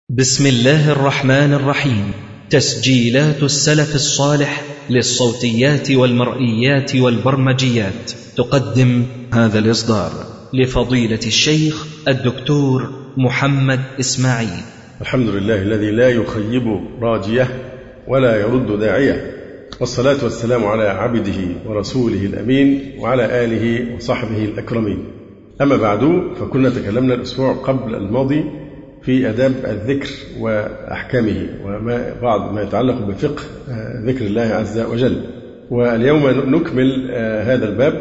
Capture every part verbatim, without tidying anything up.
بسم الله الرحمن الرحيم. تسجيلات السلف الصالح للصوتيات والمرئيات والبرمجيات تقدم هذا الإصدار لفضيلة الشيخ الدكتور محمد إسماعيل. الحمد لله الذي لا يخيب راجية ولا يرد داعية، والصلاة والسلام على عبده ورسوله الأمين وعلى آله وصحبه الأكرمين. أما بعد، فكنا تكلمنا الأسبوع قبل الماضي في آداب الذكر وأحكامه وما بعض ما يتعلق بفقه ذكر الله عز وجل، واليوم نكمل هذا الباب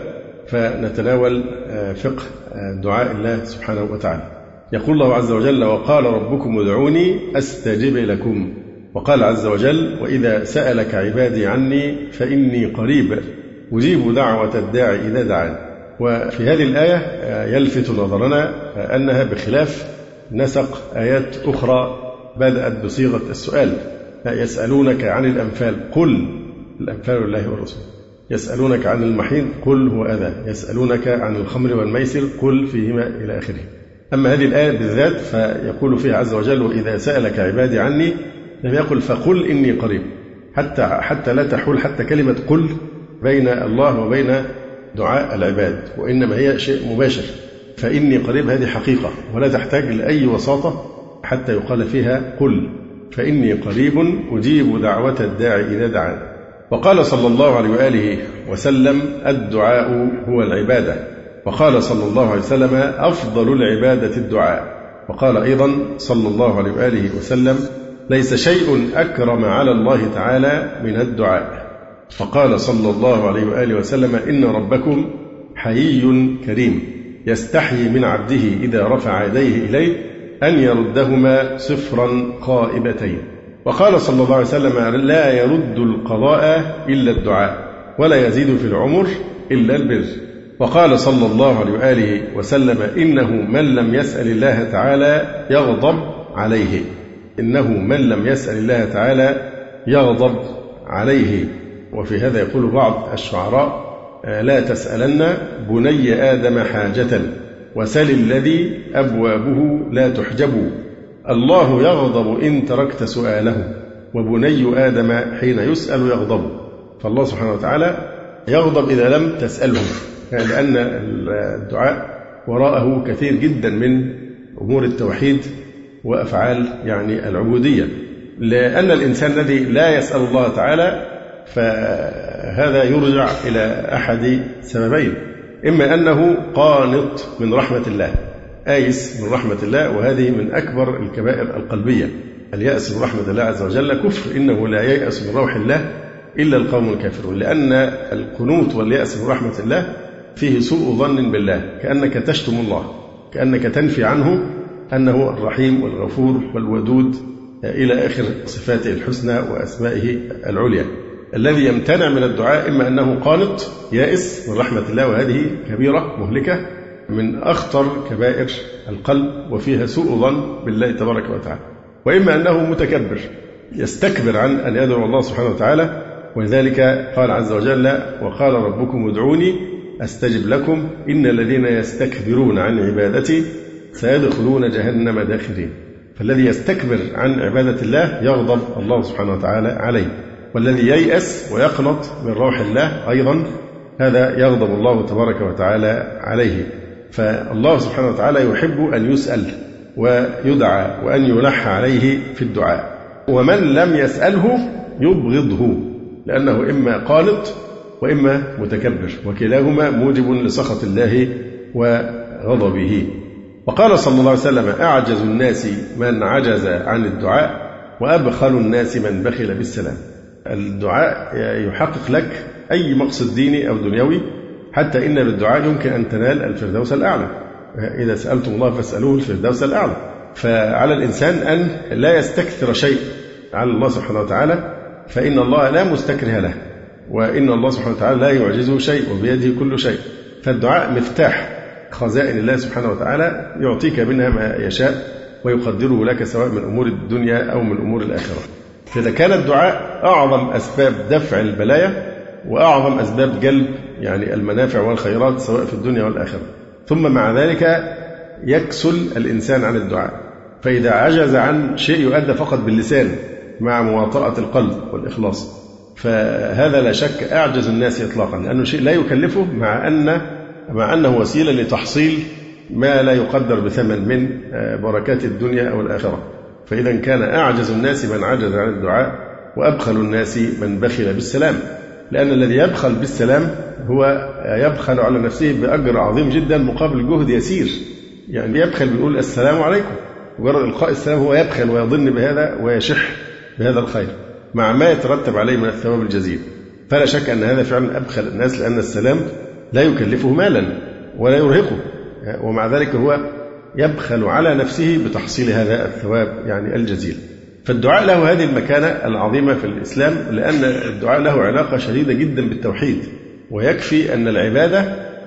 فنتناول فقه دعاء الله سبحانه وتعالى. يقول الله عز وجل: وقال ربكم ادعوني أستجب لكم. وقال عز وجل: وإذا سألك عبادي عني فإني قريب أجيب دعوة الداعي إذا دعان. وفي هذه الآية يلفت نظرنا أنها بخلاف نسق آيات أخرى بدأت بصيغة السؤال: يسألونك عن الأنفال قل الأنفال لله والرسول، يسألونك عن المحيض قل هو أذى، يسألونك عن الخمر والميسر قل فيهما إلى آخره. أما هذه الآية بالذات فيقول فيها عز وجل: وإذا سألك عبادي عني، لم يقل فقل إني قريب، حتى حتى لا تحول حتى كلمة قل بين الله وبين دعاء العباد، وإنما هي شيء مباشر. فإني قريب هذه حقيقة ولا تحتاج لأي وساطة حتى يقال فيها قل، فإني قريب أجيب دعوة الداعي إذا دعان. وقال صلى الله عليه وآله وسلم: الدعاء هو العبادة. وقال صلى الله عليه وسلم: أفضل العبادة الدعاء. وقال أيضا صلى الله عليه وآله وسلم: ليس شيء أكرم على الله تعالى من الدعاء. وقال صلى الله عليه وآله وسلم: إن ربكم حيي كريم يستحيي من عبده إذا رفع يديه إليه أن يردهما صفرا خائبتين. وقال صلى الله عليه وسلم: لا يرد القضاء إلا الدعاء، ولا يزيد في العمر إلا البر. وقال صلى الله عليه وآله وسلم: إنه من لم يسأل الله تعالى يغضب عليه، إنه من لم يسأل الله تعالى يغضب عليه. وفي هذا يقول بعض الشعراء: لا تسألن بني آدم حاجة وسل الذي أبوابه لا تحجب، الله يغضب إن تركت سؤاله، وبني آدم حين يسأل يغضب. فالله سبحانه وتعالى يغضب إذا لم تسأله، لأن الدعاء وراءه كثير جدا من أمور التوحيد وأفعال يعني العبودية. لأن الإنسان الذي لا يسأل الله تعالى فهذا يرجع إلى أحد سببين: إما أنه قانط من رحمة الله، آيس من رحمة الله، وهذه من أكبر الكبائر القلبية. اليأس من رحمة الله عز وجل كفر، إنه لا ييأس من روح الله إلا القوم الكافرون. لأن القنوط واليأس من رحمة الله فيه سوء ظن بالله، كأنك تشتم الله، كأنك تنفي عنه أنه الرحيم والغفور والودود إلى آخر صفاته الحسنى وأسمائه العليا. الذي يمتنع من الدعاء إما أنه قانط يائس من رحمة الله، وهذه كبيرة مهلكة من أخطر كبائر القلب وفيها سوء ظن بالله تبارك وتعالى، وإما أنه متكبر يستكبر عن أن يدعو الله سبحانه وتعالى. ولذلك قال عز وجل: وقال ربكم ادعوني أستجب لكم إن الذين يستكبرون عن عبادتي سيدخلون جهنم داخرين. فالذي يستكبر عن عبادة الله يغضب الله سبحانه وتعالى عليه، والذي ييأس ويقنط من روح الله أيضا هذا يغضب الله تبارك وتعالى عليه. فالله سبحانه وتعالى يحب أن يسأل ويدعى وأن يلح عليه في الدعاء، ومن لم يسأله يبغضه، لأنه إما قانط وإما متكبر، وكلاهما موجب لسخط الله وغضبه. وقال صلى الله عليه وسلم: أعجز الناس من عجز عن الدعاء، وأبخل الناس من بخل بالسلام. الدعاء يحقق لك أي مقصد ديني أو دنيوي، حتى إن بالدعاء يمكن أن تنال الفردوس الأعلى. إذا سألتم الله فاسألوه الفردوس الأعلى. فعلى الإنسان أن لا يستكثر شيء على الله سبحانه وتعالى، فإن الله لا مستكره له، وإن الله سبحانه وتعالى لا يعجزه شيء وبيده كل شيء. فالدعاء مفتاح خزائن الله سبحانه وتعالى، يعطيك منها ما يشاء ويقدره لك، سواء من أمور الدنيا أو من أمور الآخرة. فإذا كان الدعاء أعظم أسباب دفع البلايا وأعظم أسباب جلب يعني المنافع والخيرات سواء في الدنيا والآخرة، ثم مع ذلك يكسل الإنسان عن الدعاء، فإذا عجز عن شيء يؤدى فقط باللسان مع مواطأة القلب والإخلاص، فهذا لا شك أعجز الناس إطلاقا، لأنه شيء لا يكلفه مع أن مع أنه وسيلة لتحصيل ما لا يقدر بثمن من بركات الدنيا أو الآخرة. فإذا كان أعجز الناس من عجز عن الدعاء، وأبخل الناس من بخل بالسلام، لأن الذي يبخل بالسلام هو يبخل على نفسه بأجر عظيم جدا مقابل جهد يسير. يعني يبخل بيقول السلام عليكم، مجرد إلقاء السلام هو يبخل ويظن بهذا ويشح بهذا الخير مع ما يترتب عليه من الثواب الجزيل. فلا شك أن هذا فعلا أبخل الناس، لأن السلام لا يكلفه مالا ولا يرهقه، ومع ذلك هو يبخل على نفسه بتحصيل هذا الثواب يعني الجزيل. فالدعاء له هذه المكانة العظيمة في الإسلام، لأن الدعاء له علاقة شديدة جدا بالتوحيد، ويكفي أن العبادة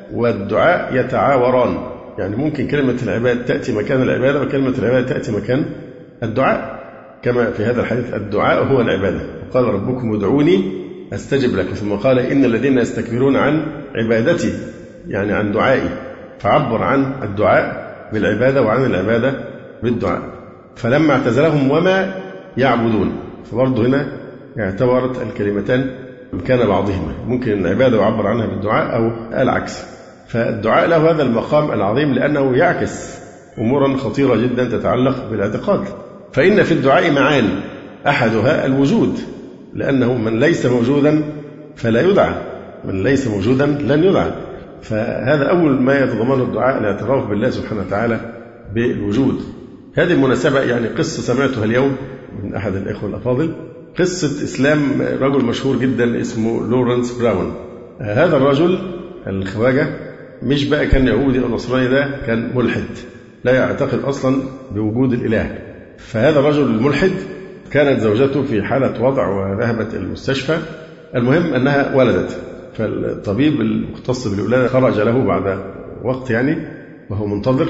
والدعاء يتعاوران. يعني ممكن كلمة العبادة تأتي مكان العبادة، وكلمة العبادة تأتي مكان الدعاء، كما في هذا الحديث الدعاء هو العبادة. وقال ربكم ادعوني أستجب لكم، ثم قال إن الذين يستكبرون عن عبادتي يعني عن دعائي، فعبر عن الدعاء بالعبادة وعن العبادة بالدعاء. فلما اعتزلهم وما يعبدون، فبرضه هنا اعتبرت الكلمتان مكان بعضهما، ممكن العبادة يعبر عنها بالدعاء أو العكس. فالدعاء له هذا المقام العظيم لأنه يعكس أمورا خطيرة جدا تتعلق بالاعتقاد. فإن في الدعاء معان، أحدها الوجود، لأنه من ليس موجودا فلا يدعى، من ليس موجودا لن يدعى. فهذا أول ما يتضمنه الدعاء الاعتراف بالله سبحانه وتعالى بالوجود. هذه المناسبة يعني قصة سمعتها اليوم من أحد الإخوة الأفاضل، قصة إسلام رجل مشهور جدا اسمه لورنس براون. هذا الرجل الخواجة مش بقى كان يهودي أو نصراني، ده كان ملحد لا يعتقد أصلا بوجود الإله. فهذا الرجل الملحد كانت زوجته في حالة وضع وذهبت المستشفى، المهم أنها ولدت، فالطبيب المختص بالولادة خرج له بعد وقت يعني وهو منتظر،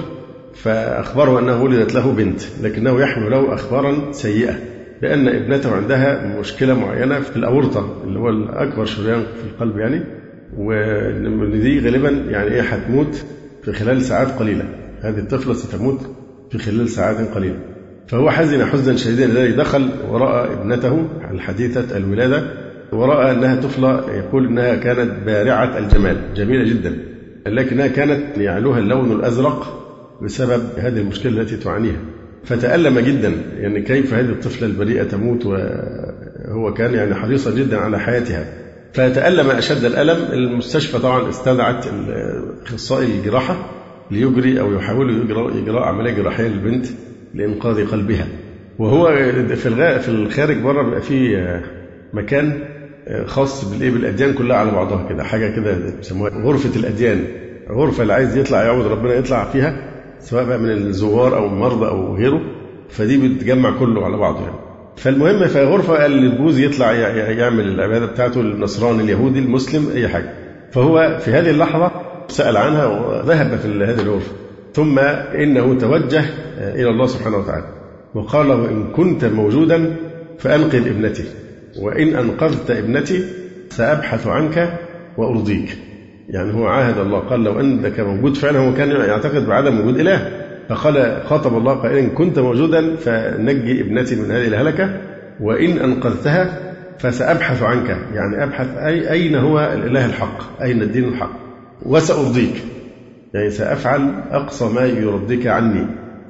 فأخبره أنه ولدت له بنت، لكنه يحمل له أخبارا سيئة بأن ابنته عندها مشكلة معينة في الأورطة اللي هو الأكبر شريان في القلب يعني، وإن دي غالبا يعني إيه هتموت في خلال ساعات قليلة، هذه الطفلة ستموت في خلال ساعات قليلة. فهو حزن حزنا شديدا لذلك دخل ورأى ابنته الحديثة الولادة، ورأى أنها طفلة يقول أنها كانت بارعة الجمال، جميلة جدا، لكنها كانت يعلوها اللون الأزرق بسبب هذه المشكلة التي تعانيها. فتألم جدا، يعني كيف هذه الطفلة البريئة تموت، وهو كان يعني حريصا جدا على حياتها. فتألم أشد الألم. المستشفى طبعا استدعت أخصائي الجراحة ليجري أو يحاولوا إجراء عملية جراحية للبنت لإنقاذ قلبها. وهو في الخارج بره بيبقى فيه مكان خاص بالأديان كلها على بعضها كده، حاجة كده بيسموها غرفة الأديان، غرفة اللي عايز يطلع يعبد ربنا يطلع فيها، سواء بقى من الزوار أو المرضى أو غيره، فدي بتجمع كله على بعضه يعني. فالمهم في غرفة اللي الجوز يطلع يعمل العبادة بتاعته، النصراني اليهودي المسلم أي حاجة. فهو في هذه اللحظة سأل عنها وذهب في هذه الغرفة، ثم إنه توجه إلى الله سبحانه وتعالى وقال له إن كنت موجودا فأنقذ ابنتي، وإن أنقذت ابنتي سأبحث عنك وأرضيك. يعني هو عاهد الله، قال لو أنك موجود فعلا، هو كان يعتقد بعدم وجود إله، فقال خاطب الله قال إن كنت موجودا فنجي ابنتي من هذه الهلكة، وإن أنقذتها فسأبحث عنك، يعني أبحث أي أين هو الإله الحق، أين الدين الحق، وسأرضيك، يعني سأفعل أقصى ما يرضيك عني.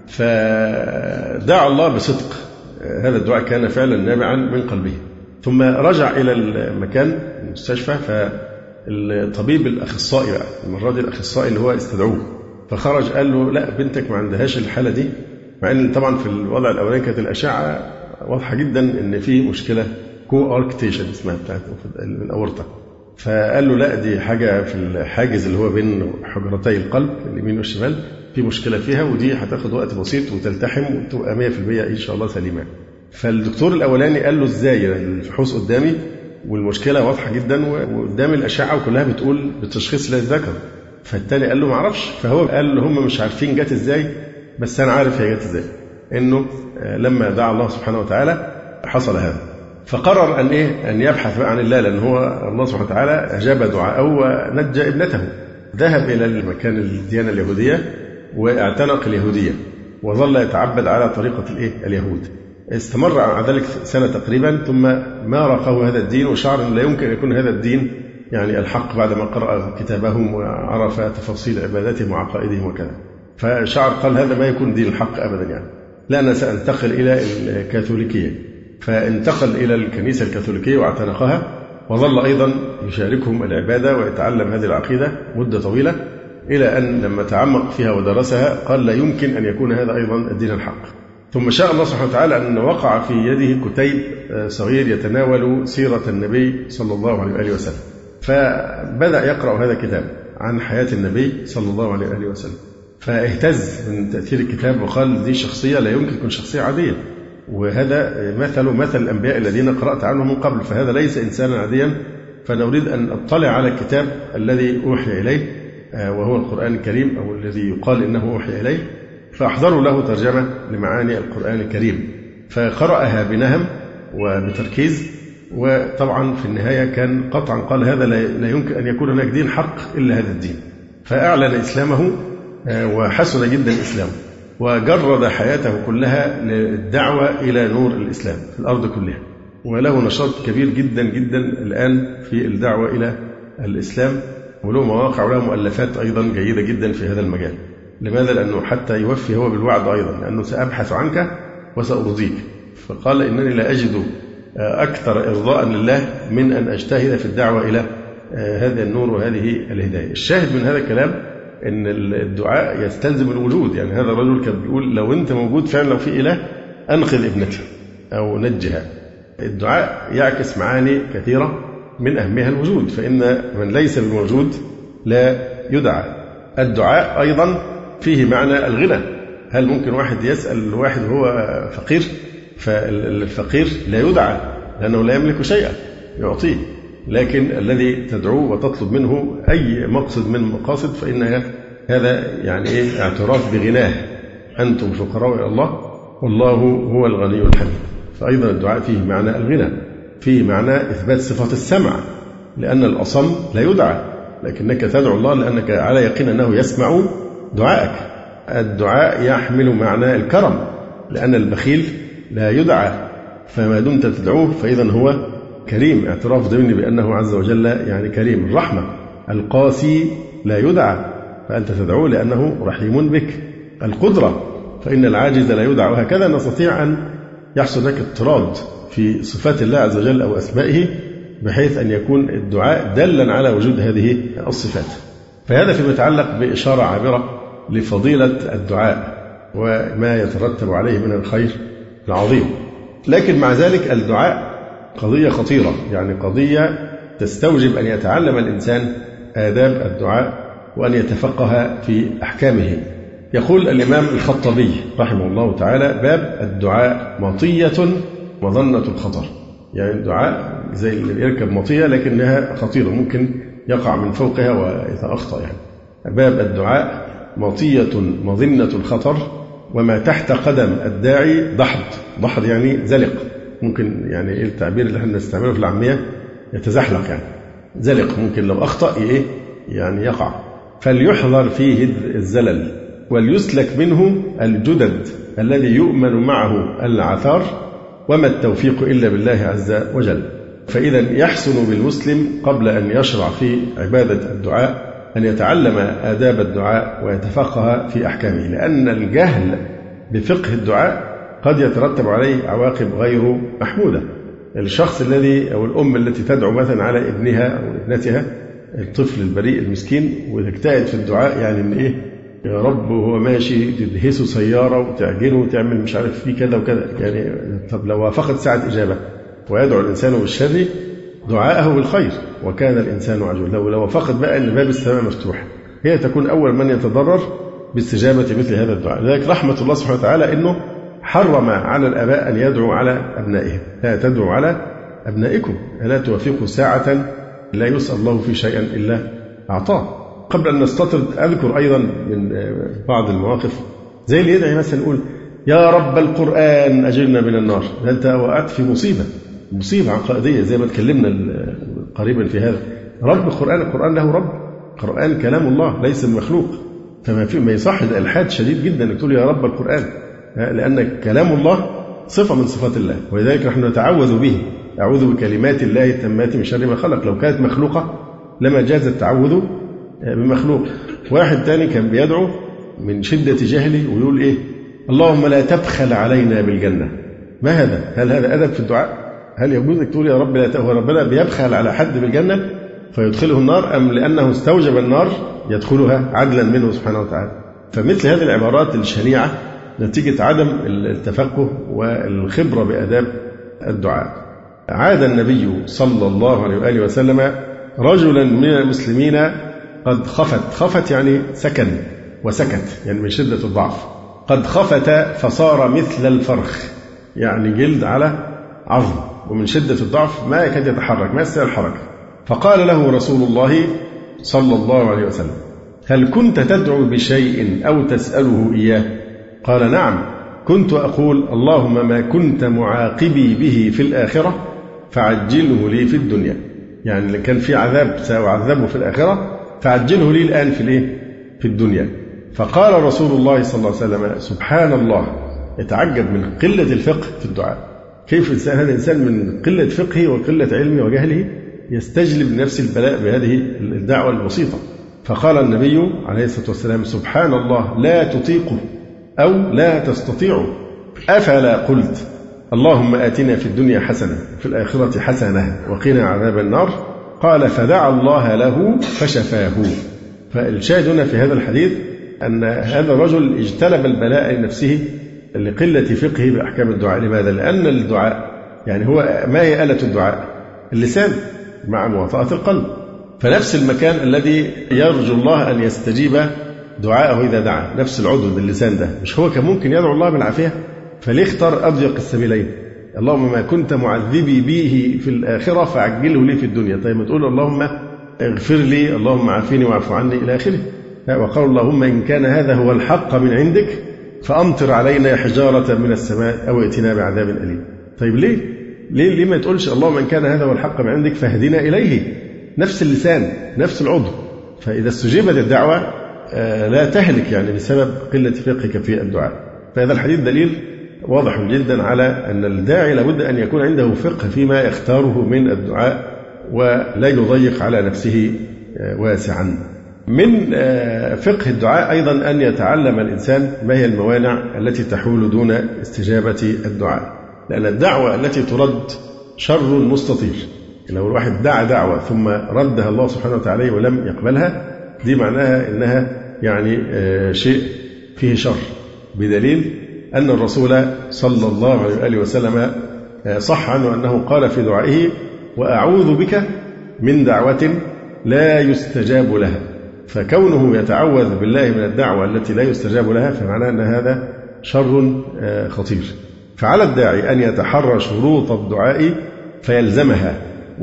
فدعا الله بصدق، هذا الدعاء كان فعلا نابعا من قلبه. ثم رجع إلى المكان المستشفى، فالطبيب الأخصائي بقى المرة دي الأخصائي اللي هو استدعوه، فخرج قال له لا بنتك ما عندهاش الحالة دي، مع أن طبعا في الوضع الأولاني كانت الأشعة واضحة جدا أن في مشكلة كو أركتيشن اسمها بتاعت الأورطة. فقال له لا دي حاجة في الحاجز اللي هو بين حجرتي القلب اليمين والشمال، في مشكلة فيها، ودي هتاخد وقت بسيط وتلتحم وتبقى مية في المية إن شاء الله سليمة. فالدكتور الأولاني قال له إزاي، الفحوص قدامي والمشكلة واضحة جدا وقدام الأشعة وكلها بتقول بالتشخيص لا يتذكر. فالتاني قال له معرفش. فهو قال له هم مش عارفين جت إزاي، بس أنا عارف هي جت إزاي، إنه لما دعا الله سبحانه وتعالى حصل هذا. فقرر أن إيه أن يبحث بقى عن الله، لأن هو الله سبحانه وتعالى أجاب دعاءه ونجى ابنته. ذهب إلى المكان الديانة اليهودية واعتنق اليهودية، وظل يتعبد على طريقة الإيه؟ اليهود. استمر على ذلك سنة تقريبا، ثم مارقه هذا الدين وشعر أن لا يمكن أن يكون هذا الدين يعني الحق بعدما قرأ كتابهم وعرف تفاصيل عباداتهم وعقائدهم وكذا. فشعر قال هذا ما يكون دين الحق أبدا، يعني لا أنا سأنتقل إلى الكاثوليكية. فانتقل إلى الكنيسة الكاثوليكية واعتنقها، وظل أيضا يشاركهم العبادة ويتعلم هذه العقيدة مدة طويلة، إلى أن لما تعمق فيها ودرسها قال لا يمكن أن يكون هذا أيضا الدين الحق. ثم شاء الله سبحانه وتعالى أن وقع في يده كتيب صغير يتناول سيرة النبي صلى الله عليه وآله وسلم، فبدأ يقرأ هذا الكتاب عن حياة النبي صلى الله عليه وآله وسلم، فاهتز من تأثير الكتاب وقال دي شخصية لا يمكن تكون شخصية عادية، وهذا مثل مثل الأنبياء الذين قرأت عنهم من قبل، فهذا ليس إنسانا عاديا، فنريد أن أطلع على الكتاب الذي أوحي إليه وهو القرآن الكريم، أو الذي يقال إنه أوحي إليه. فأحضروا له ترجمة لمعاني القرآن الكريم، فقرأها بنهم وبتركيز، وطبعا في النهاية كان قطعا قال هذا لا يمكن أن يكون هناك دين حق إلا هذا الدين، فأعلن إسلامه وحسن جدا إسلامه، وجرد حياته كلها للدعوة إلى نور الإسلام في الأرض كلها، وله نشاط كبير جدا جدا الآن في الدعوة إلى الإسلام، وله مواقع وله مؤلفات أيضا جيدة جدا في هذا المجال. لماذا؟ لأنه حتى يوفي هو بالوعد أيضا، لأنه سأبحث عنك وسأرضيك. فقال إنني لا أجد أكثر إرضاء لله من أن أجتهد في الدعوة إلى هذا النور وهذه الهداية. الشاهد من هذا الكلام أن الدعاء يستلزم الوجود، يعني هذا الرجل كان بيقول لو أنت موجود فعلا، لو في إله أنقذ ابنتي أو نجها. الدعاء يعكس معاني كثيرة من أهمها الوجود، فإن من ليس بالموجود لا يدعى. الدعاء أيضا فيه معنى الغنى. هل ممكن واحد يسأل واحد وهو فقير؟ فالفقير لا يدعى لأنه لا يملك شيئا يعطيه، لكن الذي تدعوه وتطلب منه أي مقصد من المقاصد فإن هذا يعني إيه؟ اعتراف بغناه. أنتم فقراء إلى الله والله هو الغني الحميد. فأيضا الدعاء فيه معنى الغنى، فيه معنى إثبات صفة السمع، لأن الأصم لا يدعى، لكنك تدعو الله لأنك على يقين أنه يسمع دعائك. الدعاء يحمل معنى الكرم، لأن البخيل لا يدعى، فما دمت تدعوه فإذا هو كريم، اعتراف ضمني بأنه عز وجل يعني كريم. الرحمة، القاسي لا يدعى، فأنت تدعوه لأنه رحيم بك. القدرة، فإن العاجز لا يدعى. وهكذا نستطيع أن يحصل لك اضطراد في صفات الله عز وجل أو أسمائه، بحيث أن يكون الدعاء دلا على وجود هذه الصفات. فهذا فيما يتعلق بإشارة عابرة لفضيلة الدعاء وما يترتب عليه من الخير العظيم. لكن مع ذلك الدعاء قضية خطيرة، يعني قضية تستوجب أن يتعلم الإنسان آداب الدعاء وأن يتفقه في أحكامه. يقول الإمام الخطابي رحمه الله تعالى: باب الدعاء مطية مظنة الخطر. يعني الدعاء زي اللي بيركب مطية لكنها خطيرة، ممكن يقع من فوقها ويتأخطأ. يعني باب الدعاء مطية مظنة الخطر، وما تحت قدم الداعي ضحض. ضحض يعني زلق، ممكن يعني إيه التعبير اللي احنا نستعمله في العامية، يتزحلق يعني زلق، ممكن لو أخطأ إيه يعني يقع. فليحذر فيه الزلل وليسلك منه الجدد الذي يؤمن معه العثار، وما التوفيق إلا بالله عز وجل. فإذا يحسن بالمسلم قبل أن يشرع في عبادة الدعاء أن يتعلم آداب الدعاء ويتفقه في أحكامه، لأن الجهل بفقه الدعاء قد يترتب عليه عواقب غير محمودة. الشخص الذي أو الأم التي تدعو مثلا على ابنها أو ابنتها، الطفل البريء المسكين، وتجتهد في الدعاء، يعني من إيه؟ يا رب وهو ماشي تدهسه سيارة وتعجنه وتعمل مش عارف فيه كذا وكذا. يعني طب لو وافقت ساعة إجابة ويدعو الإنسان بالشر دعاءه بالخير وكان الإنسان عجولا. لو لو وافقت بقى أن باب السماء مفتوح، هي تكون أول من يتضرر باستجابة مثل هذا الدعاء. لذلك رحمة الله سبحانه وتعالى أنه حرم على الآباء أن يدعوا على أبنائهم. لا تدعوا على أبنائكم، ألا توافقوا ساعة لا يسأل الله في شيئا إلا أعطاه. قبل أن نستطرد أذكر أيضا من بعض المواقف، زي اللي يدعي مثلا يقول يا رب القرآن أجرنا من النار. أنت وقعت في مصيبة، مصيبة عقائدية زي ما تكلمنا قريبا في هذا. رب القرآن، القرآن له رب، القرآن كلام الله ليس مخلوق. فما في ما يصح، ده إلحاد شديد جدا إنك تقول يا رب القرآن، لأن كلام الله صفة من صفات الله، ولذلك نحن نتعوذ به. أعوذ بكلمات الله التامات من شر ما خلق. لو كانت مخلوقة لما جاز التعوذ بمخلوق. واحد تاني كان بيدعو من شدة جهله ويقول إيه؟ اللهم لا تبخل علينا بالجنة. ما هذا؟ هل هذا أدب في الدعاء؟ هل يجوز أنك تقول يا رب لا تبخل؟ ربنا بيبخل على حد بالجنة فيدخله النار، أم لأنه استوجب النار يدخلها عدلا منه سبحانه وتعالى؟ فمثل هذه العبارات الشنيعة نتيجة عدم التفقه والخبرة بآداب الدعاء. عاد النبي صلى الله عليه وآله وسلم رجلا من المسلمين قد خفت، خفت يعني سكن وسكت، يعني من شدة الضعف. قد خفت فصار مثل الفرخ، يعني جلد على عظم، ومن شدة الضعف ما يكاد يتحرك، ما يستطيع الحركة. فقال له رسول الله صلى الله عليه وسلم: هل كنت تدعو بشيء أو تسأله إياه؟ قال: نعم، كنت أقول اللهم ما كنت معاقبي به في الآخرة فعجله لي في الدنيا. يعني كان في عذاب سأعذبه في الآخرة فعجله لي الآن في الإيه؟ في الدنيا. فقال رسول الله صلى الله عليه وسلم: سبحان الله، يتعجب من قلة الفقه في الدعاء. كيف إنسان هذا الإنسان من قلة فقهه وقلة علمه وجهله يستجلب نفس البلاء بهذه الدعوة البسيطة. فقال النبي عليه الصلاة والسلام: سبحان الله، لا تطيقه أو لا تستطيعه، أفلا قلت اللهم آتنا في الدنيا حسنة وفي الآخرة حسنة وقنا عذاب النار؟ قال: فدعا الله له فشفاه. فالشاهد هنا في هذا الحديث أن هذا الرجل اجتلب البلاء لنفسه لقلة فقهه بأحكام الدعاء. لماذا؟ لأن الدعاء يعني هو ما هي آلة الدعاء؟ اللسان مع مواطأة القلب. فنفس المكان الذي يرجو الله أن يستجيب دعاءه إذا دعا، نفس العضو باللسان ده، مش هو كان ممكن يدعو الله بالعافية؟ فليه اختار أضيق السبيلين؟ اللهم ما كنت معذبي به في الآخرة فعجله لي في الدنيا. طيب ما تقول اللهم اغفر لي، اللهم عافيني واعف عني إلى آخره. وقال اللهم إن كان هذا هو الحق من عندك فأمطر علينا حجارة من السماء أو ائتنا بعذاب أليم. طيب ليه؟ ليه ليه ما تقولش اللهم إن كان هذا هو الحق من عندك فاهدنا إليه؟ نفس اللسان، نفس العضو. فإذا استجيبت الدعوة لا تهلك يعني بسبب قلة فقهك في الدعاء. فهذا الحديث دليل واضح جدا على أن الداعي لابد أن يكون عنده فقه فيما يختاره من الدعاء ولا يضيق على نفسه واسعا. من فقه الدعاء أيضا أن يتعلم الإنسان ما هي الموانع التي تحول دون استجابة الدعاء، لأن الدعوة التي ترد شر مستطير. لو الواحد دعا دعوة ثم ردها الله سبحانه وتعالى ولم يقبلها، دي معناها إنها يعني شيء فيه شر، بدليل أن الرسول صلى الله عليه وآله وسلم صح عنه أنه قال في دعائه: وأعوذ بك من دعوة لا يستجاب لها. فكونه يتعوذ بالله من الدعوة التي لا يستجاب لها فمعناه أن هذا شر خطير. فعلى الداعي أن يتحرى شروط الدعاء فيلزمها،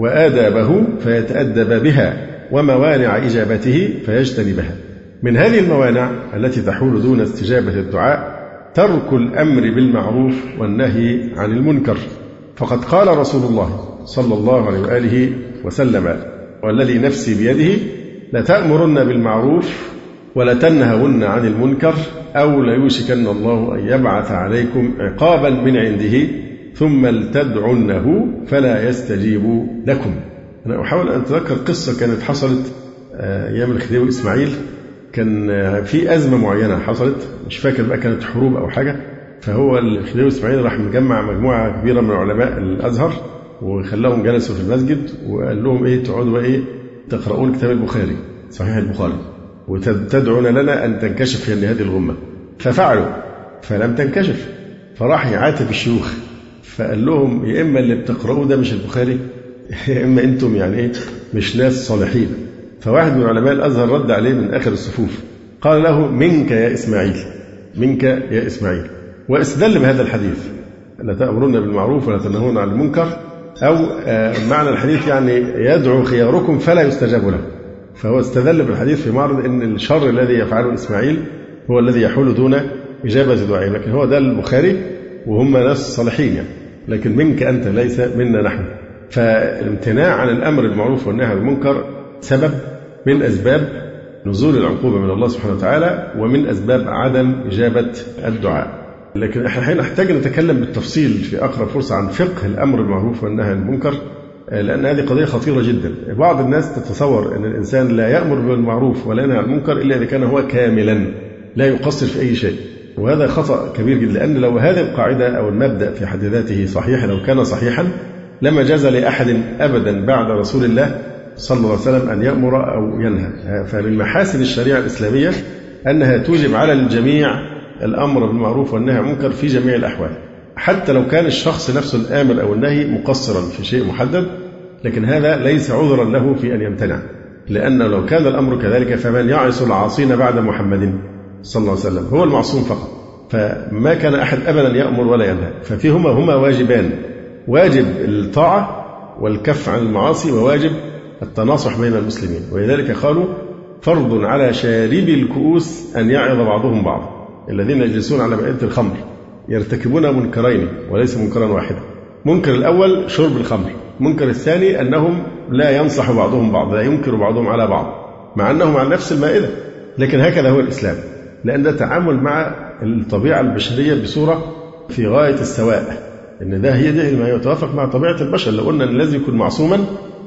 وآدابه فيتأدب بها، وموانع إجابته فيجتنبها. من هذه الموانع التي تحول دون استجابة الدعاء ترك الأمر بالمعروف والنهي عن المنكر. فقد قال رسول الله صلى الله عليه وآله وسلم: والذي نفسي بيده لتأمرن بالمعروف ولتنهون عن المنكر أو ليوشكن الله أن يبعث عليكم عقابا من عنده ثم لتدعنه فلا يستجيب لكم. أنا أحاول أن أتذكر قصة كانت حصلت أيام الخديوي إسماعيل. كان في أزمة معينة حصلت، مش فاكر بقى كانت حروب أو حاجة، فهو الخديوي إسماعيل راح مجمع مجموعة كبيرة من علماء الأزهر وخلاهم جلسوا في المسجد وقال لهم إيه تقعدوا إيه تقرؤون كتاب البخاري، صحيح البخاري، وتدعون لنا أن تنكشف يعني هذه الغمة. ففعلوا فلم تنكشف، فراح يعاتب الشيوخ فقال لهم: يا إما اللي بتقرؤوه ده مش البخاري، يا إما أنتم يعني إيه مش ناس صالحين. فواحد من علماء الأزهر رد عليه من آخر الصفوف قال له: منك يا إسماعيل، منك يا إسماعيل، واستدل بهذا الحديث: لا تأمرون بالمعروف ولا تنهون عن المنكر، أو معنى الحديث يعني يدعو خياركم فلا يستجاب له. فهو استدل بالحديث في معرض أن الشر الذي يفعله إسماعيل هو الذي يحول دون إجابة دعائه، لكن هو ده البخاري وهم ناس صالحين يعني، لكن منك أنت ليس منا نحن. فالامتناع عن الأمر بالمعروف والنهي عن المنكر سبب من أسباب نزول العقوبة من الله سبحانه وتعالى ومن أسباب عدم إجابة الدعاء. لكن احنا نحتاج نتكلم بالتفصيل في أقرب فرصة عن فقه الأمر بالمعروف والنهي عن المنكر، لأن هذه قضية خطيرة جدا. بعض الناس تتصور أن الإنسان لا يأمر بالمعروف ولا ينهى عن المنكر إلا إذا كان هو كاملا لا يقصر في أي شيء، وهذا خطأ كبير جدا. لأن لو هذه القاعدة أو المبدأ في حد ذاته صحيح، لو كان صحيحا لما جاز لأحد أبدا بعد رسول الله صلى الله عليه وسلم أن يأمر أو ينهى. فمن محاسن الشريعة الإسلامية أنها توجب على الجميع الأمر بالمعروف والنهي عن المنكر في جميع الأحوال، حتى لو كان الشخص نفسه الآمر أو النهي مقصرا في شيء محدد، لكن هذا ليس عذرا له في أن يمتنع، لأن لو كان الأمر كذلك فمن يعص العاصين بعد محمد صلى الله عليه وسلم هو المعصوم فقط، فما كان أحد أبدا يأمر ولا ينهى. ففيهما هما واجبان، واجب الطاعة والكف عن المعاصي، وواجب التناصح بين المسلمين. ولذلك قالوا فرض على شاربي الكؤوس أن يعظ بعضهم بعض. الذين يجلسون على مائدة الخمر يرتكبون منكرين وليس منكرا واحدا. منكر الأول شرب الخمر، منكر الثاني أنهم لا ينصح بعضهم بعض، لا ينكر بعضهم على بعض مع أنهم على نفس المائدة. لكن هكذا هو الإسلام، لأن ده تعامل مع الطبيعة البشرية بصورة في غاية السواء، إن ده هي ده ما يتوافق مع طبيعة البشر. لو قلنا أن الذي يكون معصوما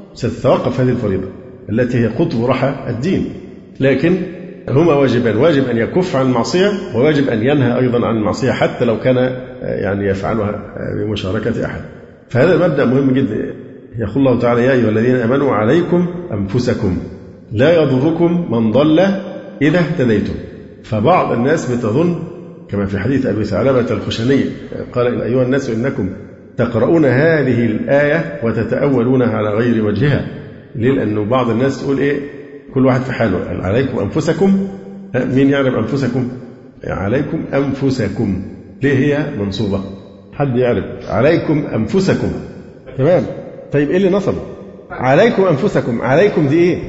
ستتوقف هذه الفريضة التي هي قطب رحى الدين. لكن هما واجبان، واجب أن يكف عن المعصية وواجب أن ينهى أيضا عن المعصية حتى لو كان يعني يفعلها بمشاركة أحد. فهذا مبدأ مهم جدا. يقول الله تعالى يا أيها الذين آمنوا عليكم أنفسكم لا يضركم من ضل إذا اهتديتم. فبعض الناس بتظن كما في حديث أبي ثعلبة الخشني قال أيها الناس إنكم تقرؤون هذه الآية وتتأولونها على غير وجهها. ليه؟ لأنه بعض الناس تقول إيه كل واحد في حاله، عليكم أنفسكم. مين يعرف أنفسكم؟ عليكم أنفسكم ليه هي منصوبة؟ حد يعرف؟ عليكم أنفسكم. تمام. طيب إيه اللي نصب عليكم أنفسكم؟ عليكم دي إيه؟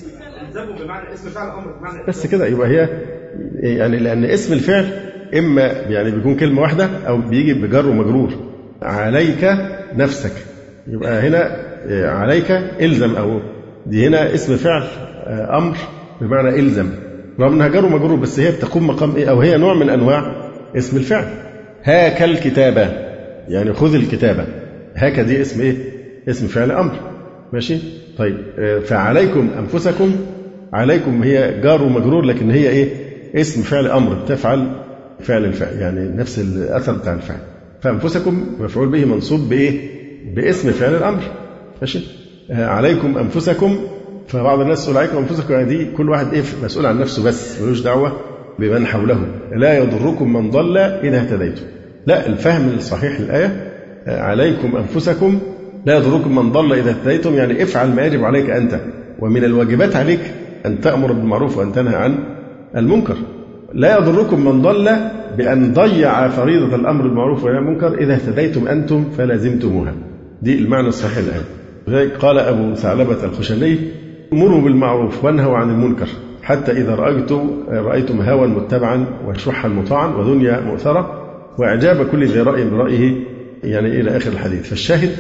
بمعنى اسم فعل أمر بمعنى بس كده يبقى هي يعني لأن اسم الفعل إما يعني بيكون كلمة واحدة أو بيجي بجر ومجرور. عليك نفسك يبقى هنا عليك إلزم، أو دي هنا اسم فعل أمر بمعنى إلزم رغم أنها جر ومجرور، بس هي بتقوم مقام إيه؟ أو هي نوع من أنواع اسم الفعل. هاك الكتابة يعني خذ الكتابة، هاك دي اسم إيه؟ اسم فعل أمر. ماشي. طيب فعليكم أنفسكم، عليكم هي جار ومجرور لكن هي إيه؟ اسم فعل أمر تفعل فعل الفعل، يعني نفس الأثر بتاع الفعل. فأنفسكم مفعول به منصوب بإيه؟ باسم فعل الأمر. ماشي. عليكم أنفسكم. فبعض الناس يقول عليكم أنفسكم يعني دي كل واحد إيه مسؤول عن نفسه بس ملوش دعوة بمن حوله. لا يضركم من ضل إذا اهتديتم. لا، الفهم الصحيح للآية عليكم أنفسكم لا يضركم من ضل إذا اهتديتم، يعني افعل ما يجب عليك أنت، ومن الواجبات عليك أن تأمر بالمعروف وأن تنهى عن المنكر. لا يضركم من ضل بأن ضيع فريضة الأمر بالمعروف والنهي عن المنكر إذا اهتديتم أنتم فلازمتموها. دي المعنى الصحيح الآن. لذلك قال أبو ثعلبة الخشني مروا بالمعروف وانهوا عن المنكر حتى إذا رأيتم رأيتم هوى متبعا وشحا مطاعا ودنيا مؤثرة وإعجاب كل ذي رأي برأيه، يعني إلى آخر الحديث. فالشاهد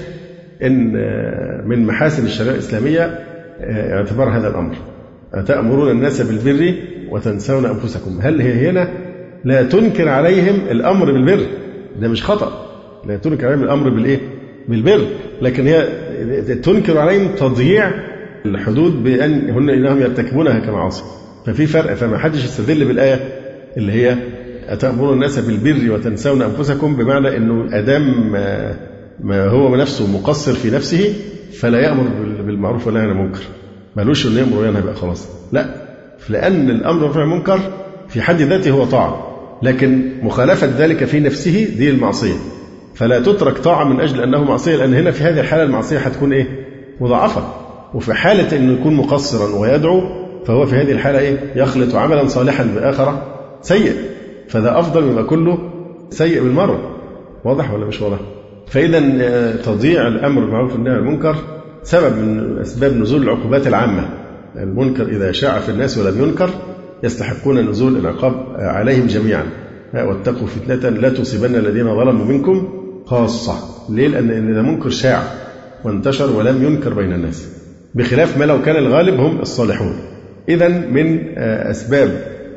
إن من محاسن الشريعة الإسلامية اعتبار هذا الأمر. أتأمرون الناس بالبر وتنسون أنفسكم. هل هي هنا لا تنكر عليهم الأمر بالبر؟ ده مش خطأ، لا تنكر عليهم الأمر بالإيه؟ بالبر، لكن هي تنكر عليهم تضييع الحدود بأن هن إنهم يرتكبونها كمعاصي. ففي فرق. فما حدش يستدل بالآية اللي هي أتأمرون الناس بالبر وتنسون أنفسكم بمعنى أنه أدام ما هو نفسه مقصر في نفسه فلا يأمر بالمعروف ولا ينهى عن المنكر، مالوش إنه يأمر وينهى بقى خلاص. لا، لأن الأمر بالمعروف والمنكر في حد ذاته هو طاعة، لكن مخالفة ذلك في نفسه دي المعصية. فلا تترك طاعة من أجل أنه معصية، لأن هنا في هذه الحالة المعصية هتكون إيه؟ مضاعفة. وفي حالة أنه يكون مقصرا ويدعو فهو في هذه الحالة إيه؟ يخلط عملا صالحا بآخر سيء، فذا أفضل مما كله سيء بالمرة. واضح ولا مش واضح؟ فإذا تضييع الأمر بالمعروف والنهي عن المنكر سبب من أسباب نزول العقوبات العامة. المنكر إذا شاع في الناس ولم ينكر يستحقون نزول العقاب عليهم جميعا. واتقوا فتنة لا تصيبن الذين ظلموا منكم خاصة. ليه؟ لأن إذا منكر شاع وانتشر ولم ينكر بين الناس، بخلاف ما لو كان الغالب هم الصالحون. إذن من أسباب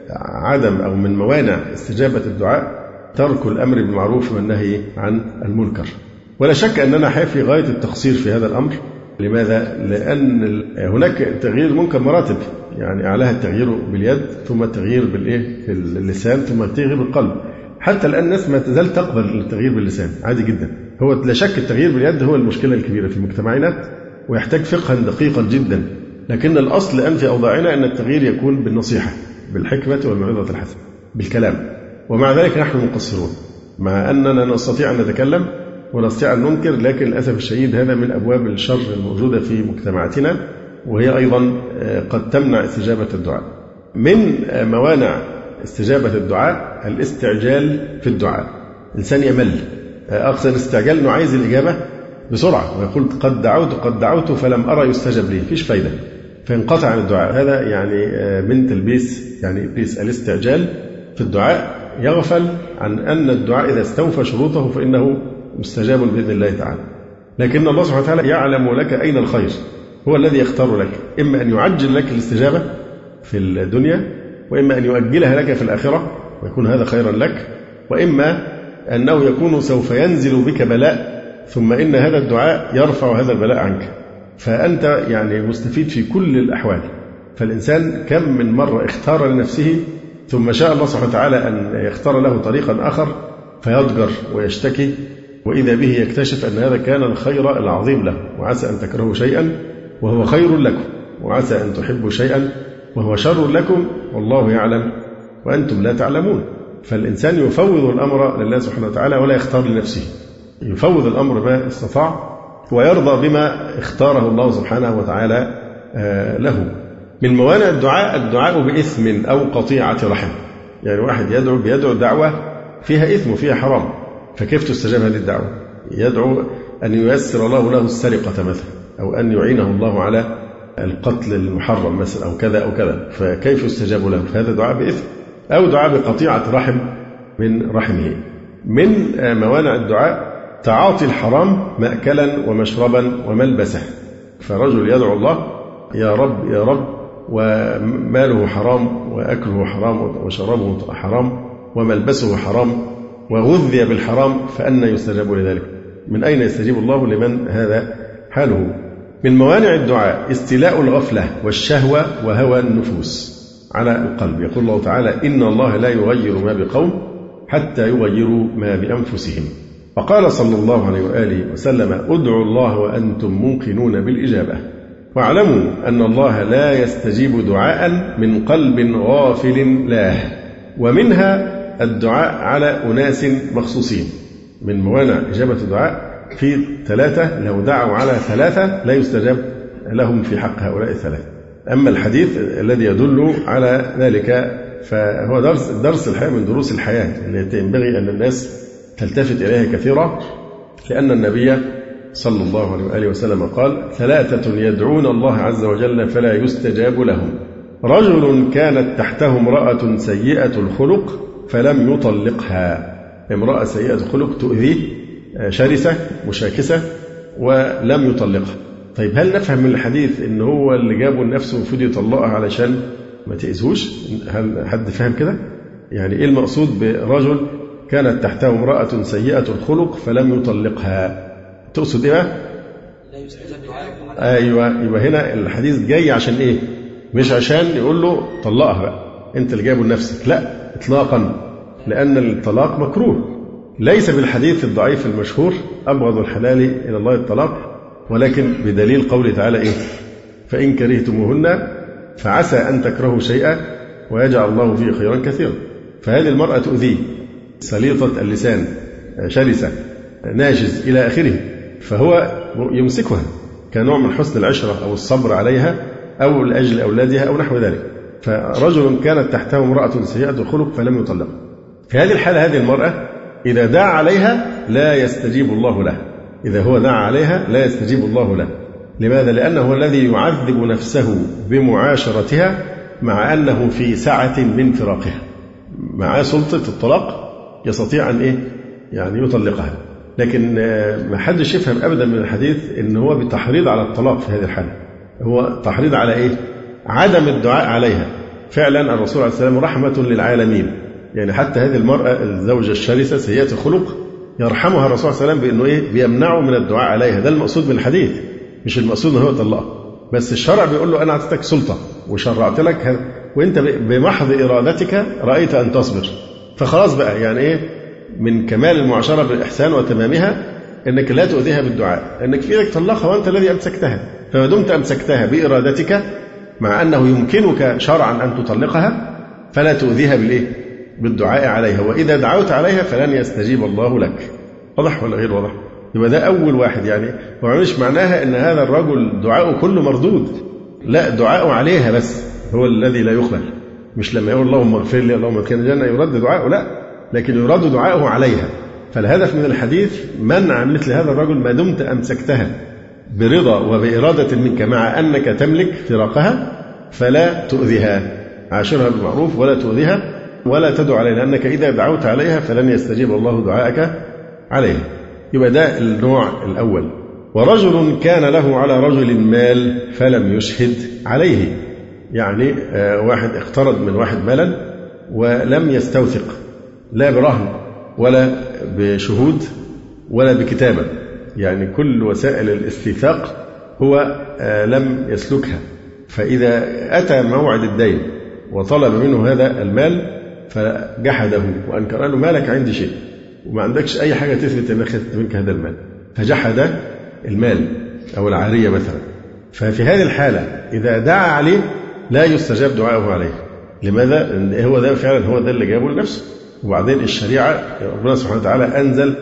عدم أو من موانع استجابة الدعاء ترك الأمر بالمعروف والنهي عن المنكر. ولا شك أننا في غاية التقصير في هذا الأمر. لماذا؟ لأن هناك تغيير المنكر مراتب، يعني أعلاها التغيير باليد، ثم التغيير بالإيه في اللسان، ثم التغيير بالقلب. حتى الآن الناس ما تزال تقبل التغيير باللسان عادي جدا. هو لا شك التغيير باليد هو المشكلة الكبيرة في مجتمعنا، ويحتاج فقها دقيقا جدا. لكن الأصل أن في أوضاعنا أن التغيير يكون بالنصيحة، بالحكمة والموعظة الحسنة، بالكلام. ومع ذلك نحن مقصرون، مع أننا نستطيع أن نتكلم ونستطيع أن ننكر، لكن للأسف الشديد هذا من أبواب الشر الموجودة في مجتمعاتنا، وهي أيضا قد تمنع استجابة الدعاء. من موانع استجابة الدعاء الاستعجال في الدعاء. الإنسان يمل، أقصد الاستعجال أنه عايز الإجابة بسرعة، ويقول قد دعوت قد دعوت فلم أرى يستجب لي، فيش فايدة، فينقطع عن الدعاء. هذا يعني من تلبيس يعني إبليس الاستعجال في الدعاء، يغفل عن أن الدعاء إذا استوفى شروطه فإنه مستجاب بإذن الله تعالى. لكن الله سبحانه وتعالى يعلم لك أين الخير، هو الذي يختار لك، إما أن يعجل لك الاستجابة في الدنيا، وإما أن يؤجلها لك في الآخرة ويكون هذا خيرا لك، وإما أنه يكون سوف ينزل بك بلاء ثم إن هذا الدعاء يرفع هذا البلاء عنك، فأنت يعني مستفيد في كل الأحوال. فالإنسان كم من مرة اختار لنفسه ثم شاء الله سبحانه وتعالى أن يختار له طريقا آخر فيضجر ويشتكي، وإذا به يكتشف أن هذا كان الخير العظيم له. وعسى أن تكرهوا شيئا وهو خير لكم، وعسى أن تحبوا شيئا وهو شر لكم، والله يعلم وأنتم لا تعلمون. فالإنسان يفوض الأمر لله سبحانه وتعالى ولا يختار لنفسه، يفوض الأمر ما استطاع ويرضى بما اختاره الله سبحانه وتعالى له. من موانع الدعاء الدعاء بإثم أو قطيعة رحم. يعني واحد يدعو بيدعو دعوة فيها إثم وفيها حرام، فكيف تستجاب هذه الدعوة؟ يدعو أن ييسر الله له السرقة مثلا، أو أن يعينه الله على القتل المحرم مثلا، أو كذا أو كذا، فكيف يستجاب له؟ فهذا دعاء بإثم أو دعاء بقطيعة رحم من رحمه. من موانع الدعاء تعاطي الحرام مأكلا ومشربا وملبسا. فرجل يدعو الله يا رب يا رب، وماله حرام وأكله حرام وشربه حرام وملبسه حرام وغذي بالحرام، فأنا يستجاب لذلك؟ من أين يستجيب الله لمن هذا حاله؟ من موانع الدعاء استيلاء الغفلة والشهوة وهوى النفوس على القلب. يقول الله تعالى إن الله لا يغير ما بقوم حتى يغيروا ما بأنفسهم. وقال صلى الله عليه وآله وسلم ادعوا الله وأنتم موقنون بالإجابة، واعلموا أن الله لا يستجيب دعاء من قلب غافل لاه. ومنها الدعاء على أناس مخصوصين. من موانع إجابة الدعاء في ثلاثة، لو دعوا على ثلاثة لا يستجاب لهم في حق هؤلاء الثلاثة. أما الحديث الذي يدل على ذلك فهو درس درس الحياة من دروس الحياة التي ينبغي أن الناس تلتفت إليها كثيرا، لأن النبي صلى الله عليه وآله وسلم قال ثلاثة يدعون الله عز وجل فلا يستجاب لهم: رجل كانت تحته امرأة سيئة الخلق فلم يطلقها. امرأة سيئة الخلق تؤذيه، شرسة مشاكسة، ولم يطلقها. طيب هل نفهم من الحديث إن هو اللي جابه لنفسه المفروض يطلقها علشان ما تأذوش؟ هل حد فهم كده؟ يعني إيه المقصود برجل كانت تحته امرأة سيئة الخلق فلم يطلقها؟ تقصد إيه؟ أيوة، يبقى هنا الحديث جاي عشان إيه؟ مش عشان يقول له طلقها بقى أنت اللي جابه لنفسك، لا إطلاقا، لأن الطلاق مكروه. ليس بالحديث الضعيف المشهور أبغض الحلال إلى الله الطلاق، ولكن بدليل قوله تعالى إيه؟ فإن كرهتموهن فعسى أن تكرهوا شيئا ويجعل الله فيه خيرا كثيرا. فهذه المرأة تؤذيه، سليطة اللسان، شرسة، ناجز إلى آخره، فهو يمسكها كنوع من حسن العشرة أو الصبر عليها أو لأجل أولادها أو نحو ذلك. فرجل كانت تحته امرأة سيئة الخلق فلم يطلق. في هذه الحالة هذه المرأة إذا دعا عليها لا يستجيب الله له. إذا هو دعا عليها لا يستجيب الله له. لماذا؟ لأنه هو الذي يعذب نفسه بمعاشرتها مع أنه في سعة من فراقها، مع سلطة الطلاق يستطيع أن إيه؟ يعني يطلقها. لكن ما حدش يفهم أبدا من الحديث إن هو بتحريض على الطلاق في هذه الحالة. هو تحريض على إيه؟ عدم الدعاء عليها. فعلا الرسول عليه السلام رحمة للعالمين، يعني حتى هذه المرأة الزوجة الشرسة سيئة الخلق يرحمها الرسول صلى الله عليه وسلم بأنه إيه بيمنعه من الدعاء عليها. ده المقصود من الحديث، مش المقصود أنه هو يطلقها، بس الشرع بيقول له أنا أعطيتك سلطة وشرعت لك وأنت بمحض إرادتك رأيت أن تصبر، فخلاص بقى يعني إيه من كمال المعاشرة بالإحسان وتمامها أنك لا تؤذيها بالدعاء، أنك في إيدك تطلقها وأنت الذي أمسكتها، فما دمت أمسكتها بإرادتك مع أنه يمكنك شرعا أن تطلقها فلا تؤذيها بالإيه؟ بالدعاء عليها، وإذا دعوت عليها فلن يستجيب الله لك. واضح ولا غير واضح؟ يبقى ده أول واحد. يعني مش معناها أن هذا الرجل دعاءه كله مردود، لا، دعاءه عليها بس هو الذي لا يقبل. مش لما يقول اللهم اغفر لي اللهم ادخلني الجنة يرد دعاءه، لا، لكن يرد دعاءه عليها. فالهدف من الحديث منع مثل هذا الرجل ما دمت أمسكتها برضا وبإرادة منك مع أنك تملك فراقها فلا تؤذيها، عاشرها بالمعروف ولا تؤذيها ولا تدعو عليها، لأنك إذا دعوت عليها فلن يستجيب الله دعاءك عليها. يبقى ده النوع الأول. ورجل كان له على رجل مال فلم يشهد عليه، يعني واحد اقترض من واحد مالا ولم يستوثق، لا برهن ولا بشهود ولا بكتابة، يعني كل وسائل الاستيثاق هو لم يسلكها. فإذا أتى موعد الدين وطلب منه هذا المال فجحده وأنكر، قال له مالك عندي شيء وما عندكش أي حاجة تثبت أن أخذت منك هذا المال، فجحد المال أو العارية مثلا. ففي هذه الحالة إذا دعا عليه لا يستجاب دعاءه عليه. لماذا؟ لأن هو ده فعلا هو ده اللي جابه لنفسه. وبعدين الشريعة ربنا سبحانه وتعالى أنزل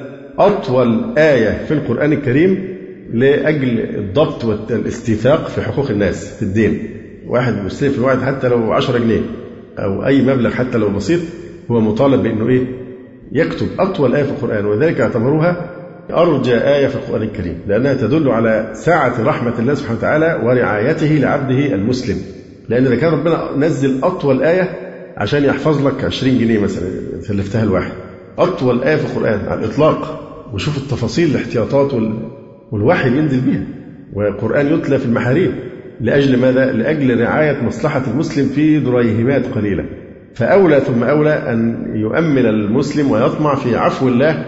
أطول آية في القرآن الكريم لأجل الضبط والاستيثاق في حقوق الناس في الدين. واحد مستلف الواحد حتى لو عشرة جنيه أو أي مبلغ حتى لو بسيط هو مطالب بأنه إيه يكتب أطول آية في القرآن، وذلك اعتبروها أرجى آية في القرآن الكريم لأنها تدل على سعة رحمة الله سبحانه وتعالى ورعايته لعبده المسلم. لأن إذا كان ربنا نزل أطول آية عشان يحفظ لك عشرين جنيه مثلا سلفتها الواحد، أطول آية في القرآن على الإطلاق، وشوف التفاصيل الاحتياطات والوحي بينزل بيها، والقرآن يتلى في المحاريب لأجل ماذا؟ لأجل رعاية مصلحة المسلم في دريهمات قليلة. فأولى ثم أولى أن يؤمل المسلم ويطمع في عفو الله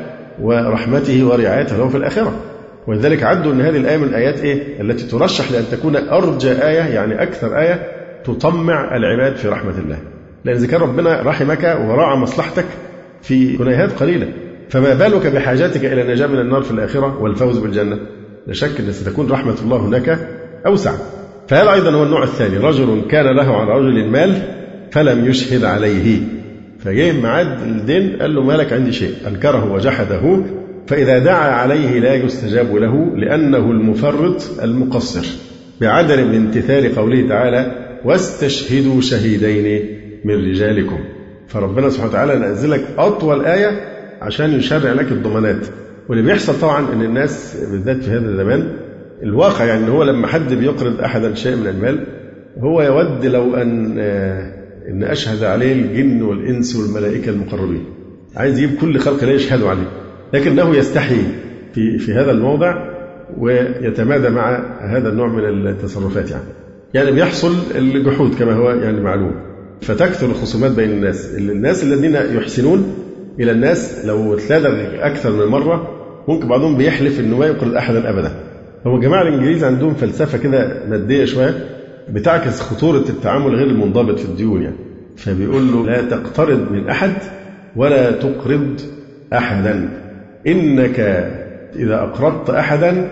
ورحمته ورعايته له في الآخرة. ولذلك عدوا أن هذه الآية من الآيات إيه؟ التي ترشح لأن تكون أرجى آية، يعني أكثر آية تطمع العباد في رحمة الله. لأن إذا كان ربنا رحمك وراعى مصلحتك في جنيهات قليلة، فما بالك بحاجاتك إلى النجاة من النار في الآخرة والفوز بالجنة؟ لا شك أن ستكون رحمة الله هناك أوسع. فهذا أيضا هو النوع الثاني. رجل كان له على رجل مال فلم يشهد عليه، فجاء معاد الدين قال له مالك عندي شيء، أنكره وجحده، فإذا دعا عليه لا يستجاب له لأنه المفرط المقصر بعدم من امتثال قوله تعالى واستشهدوا شهيدين من رجالكم. فربنا سبحانه وتعالى نزل لك أطول آية عشان يشرع لك الضمانات. واللي بيحصل طبعا أن الناس بالذات في هذا الزمان الواقع يعني هو لما حد بيقرض أحدا شيء من المال هو يود لو أن إن أشهد عليه الجن والإنس والملائكة المقربين، عايز يجيب كل خلق لا يشهدوا عليه، لكنه يستحي في في هذا الموضع ويتمادى مع هذا النوع من التصرفات. يعني يعني بيحصل الجحود كما هو يعني معلوم، فتكثر الخصومات بين الناس. الناس الذين يحسنون إلى الناس لو اتلدغ أكثر من مرة ممكن بعضهم بيحلف إنه ما يقرض أحدا أبدا. هو جماعة الإنجليز عندهم فلسفة كده مادية شوية بتعكس خطورة التعامل غير المنضبط في الديون. يعني فبيقول له لا تقترض من أحد ولا تقرض أحدا، إنك إذا أقرضت أحدا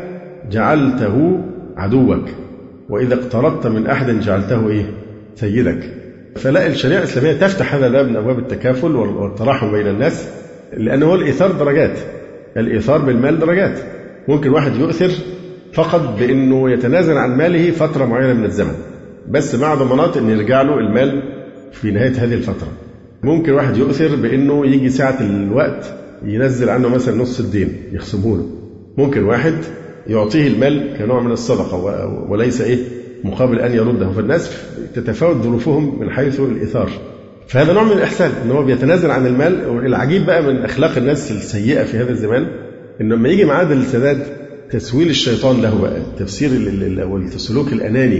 جعلته عدوك، وإذا اقترضت من أحد جعلته إيه؟ سيدك. فلا الشريعة الإسلامية تفتح هذا الباب من أبواب التكافل والتراحم بين الناس، لأنه الإيثار درجات، الإيثار بالمال درجات. ممكن واحد يؤثر فقط بأنه يتنازل عن ماله فترة معينة من الزمن بس مع ضمانات أن يرجع له المال في نهاية هذه الفترة. ممكن واحد يؤثر بأنه يجي ساعة الوقت ينزل عنه مثلا نص الدين يخصمه له. ممكن واحد يعطيه المال كنوع من الصدقة وليس إيه مقابل أن يرده. فالناس تتفاوت ظروفهم من حيث الإيثار. فهذا نوع من الإحسان أنه هو بيتنازل عن المال. والعجيب بقى من أخلاق الناس السيئة في هذا الزمان أنه لما يجي معاد السداد تسويل الشيطان له بقى، تفسير والسلوك الأناني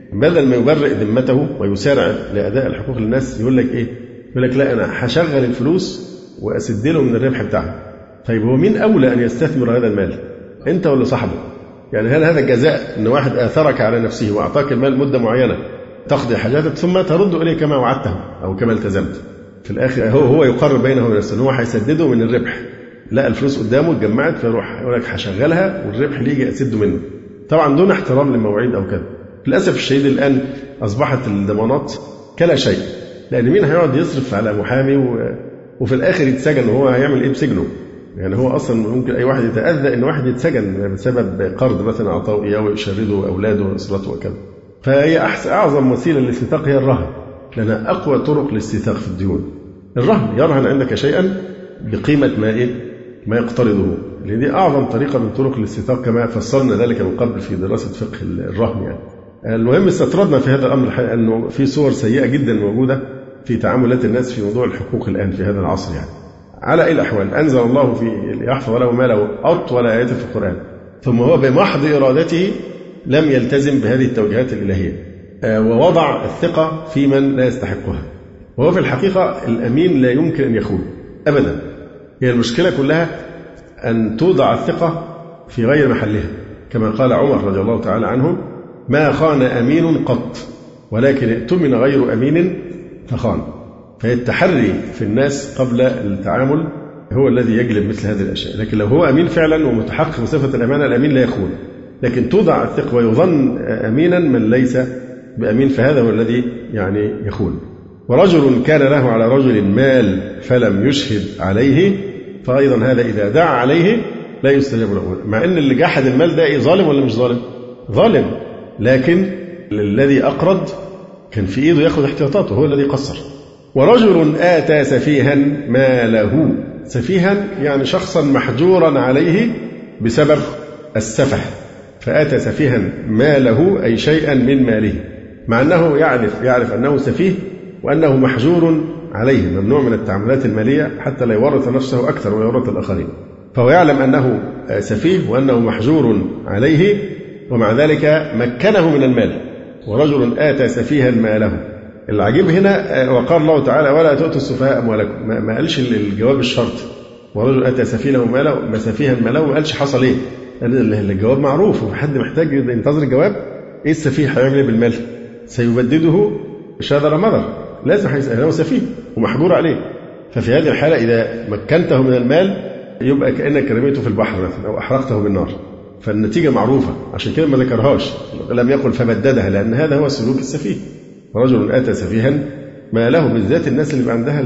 بدل ما يبرئ ذمته ويسارع لأداء الحقوق للناس يقول لك إيه؟ يقول لك لا أنا هشغل الفلوس وأسد له من الربح بتاعها. طيب هو مين أولى أن يستثمر هذا المال؟ أنت ولا صاحبه؟ يعني هل هذا الجزاء أن واحد آثرك على نفسه وأعطاك المال مدة معينة تقضي حاجاتك ثم ترد إليه كما وعدته أو كما التزمت؟ في الآخر هو هو يقرر بينه وبين نفسه أنه هو هيسدده من الربح. لا الفلوس قدامه اتجمعت فيروح يقول لك هشغلها والربح اللي يجي أسده منه، طبعا دون احترام للمواعيد أو كده. للأسف الشديد الآن أصبحت الضمانات كلا شيء، لأن مين هيقعد يصرف على محامي و... وفي الآخر يتسجن وهو هيعمل إيه بسجنه؟ يعني هو أصلا ممكن أي واحد يتأذى إن واحد يتسجن بسبب قرض مثلا أعطاه إياه ويشرده أولاده وأسرته وكذا. فهي أحسن أعظم وسيلة للاستيثاق هي الرهن، لأنها أقوى طرق الاستيثاق في الديون. الرهن يرهن عندك شيئا بقيمة ما إيه؟ ما يقترضه، لأن دي أعظم طريقة من طرق الاستيثاق كما فسرنا ذلك من قبل في دراسة فقه الرهن. يعني المهم استطردنا في هذا الأمر الحقيقة أنه في صور سيئة جدا موجودة في تعاملات الناس في موضوع الحقوق الآن في هذا العصر. يعني على أي الأحوال أنزل الله في يحفظ له ماله أطول آيات في القرآن، ثم هو بمحض إرادته لم يلتزم بهذه التوجيهات الإلهية ووضع الثقة في من لا يستحقها. وهو في الحقيقة الأمين لا يمكن أن يخون أبدا. هي المشكلة كلها أن توضع الثقة في غير محلها، كما قال عمر رضي الله تعالى عنه: ما خان أمين قط ولكن ائتمن غير أمين فخان. فالتحري في الناس قبل التعامل هو الذي يجلب مثل هذه الأشياء. لكن لو هو أمين فعلا ومتحقق بصفة الأمانة، الأمين لا يخون. لكن توضع الثقة ويظن أمينا من ليس بأمين، فهذا هو الذي يعني يخون. ورجل كان له على رجل مال فلم يشهد عليه، فأيضا هذا إذا دعا عليه لا يستجاب له، مع أن اللي جحد المال ده ظالم ولا مش ظالم؟ ظالم، لكن الذي أقرض كان في إيده يأخذ احتياطاته، هو الذي قصر. ورجل آتى سفيها ماله، سفيها يعني شخصا محجورا عليه بسبب السفه، فآتى سفيها ماله أي شيئا من ماله، مع أنه يعرف يعرف أنه سفيه وأنه محجور عليه، ممنوع من التعاملات المالية حتى لا يورط نفسه أكثر ويورط الآخرين. فهو يعلم أنه سفيه وأنه محجور عليه، ومع ذلك مكنه من المال. ورجل آتى سفيها ماله. العجيب هنا وقال الله تعالى: ولا تؤتوا السفهاء أموالكم. ما قالش الجواب الشرط ورجل آتى سفيها ماله، ما سفيها ماله، ما قالش حصل إيه. الجواب معروف وفي حد محتاج ينتظر الجواب. إيه السفيه هيعمل إيه بالمال؟ سيبدده شذر مذر، لازم هيسأل، هو سفيه ومحجور عليه. ففي هذه الحالة إذا مكنته من المال يبقى كأنك رميته في البحر مثلا أو أحرقته بالنار، فالنتيجة معروفة. عشان كده ما ذكرهاش، لم يقل فبددها، لأن هذا هو سلوك السفيه. رجل آتى سفيها ما له، بالذات الناس اللي عندها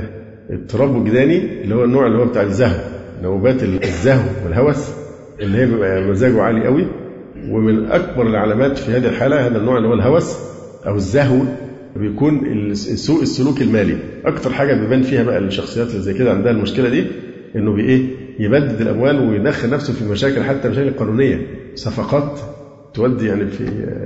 اضطراب وجداني اللي هو النوع اللي هو بتاع الزهو، نوبات الزهو والهوس اللي هي بيبقى مزاجه عالي قوي. ومن أكبر العلامات في هذه الحالة هذا النوع اللي هو الهوس أو الزهو، بيكون سوء السلوك المالي. أكتر حاجة بيبان فيها بقى الشخصيات اللي زي كده عندها المشكلة دي، إنه بإيه يبدد الأموال ويدخل نفسه في مشاكل، حتى مشاكل قانونية، صفقات تودي يعني في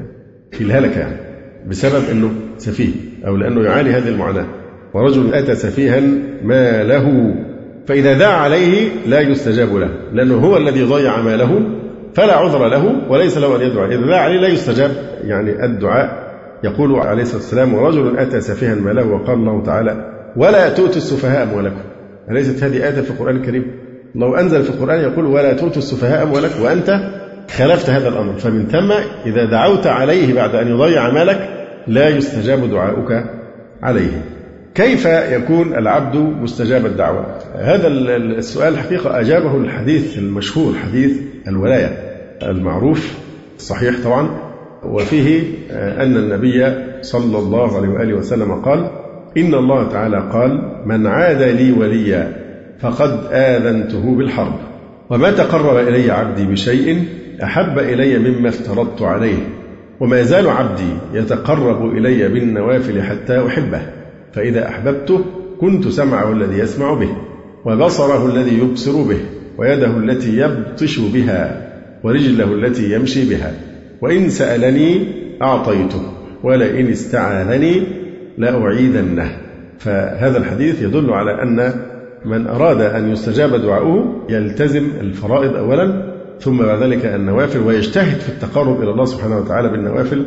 في الهلكة يعني، بسبب إنه سفيه أو لأنه يعاني هذه المعاناة. ورجل أتى سفيها ما له، فإذا دعا عليه لا يستجاب له، لأنه هو الذي ضيع ماله فلا عذر له وليس له أن يدعو. إذا دعا عليه لا يستجاب يعني الدعاء. يقول عليه الصلاة والسلام: ورجل أتى سفيها ماله. وقال الله تعالى: ولا تؤتوا السفهاء أموالكم. أليست هذه آية في القرآن الكريم؟ الله أنزل في القرآن يقول: ولا تؤتوا السفهاء أموالكم، وأنت خالفت هذا الأمر. فمن ثم إذا دعوت عليه بعد أن يضيع مالك لا يستجاب دعاؤك عليه. كيف يكون العبد مستجاب الدعوة؟ هذا السؤال حقيقة أجابه الحديث المشهور، حديث الولاية المعروف الصحيح طبعا، وفيه أن النبي صلى الله عليه وآله وسلم قال: إن الله تعالى قال: من عاد لي وليا فقد آذنته بالحرب، وما تقرب إلي عبدي بشيء أحب إلي مما افترضت عليه، وما يزال عبدي يتقرب إلي بالنوافل حتى أحبه، فإذا أحببته كنت سمعه الذي يسمع به، وبصره الذي يبصر به، ويده التي يبطش بها، ورجله التي يمشي بها، وإن سألني أعطيته، ولئن استعاذني لأعيذنه. فهذا الحديث يدل على أن من أراد أن يستجاب دعاؤه يلتزم الفرائض أولا، ثم بعد ذلك النوافل، ويجتهد في التقرب إلى الله سبحانه وتعالى بالنوافل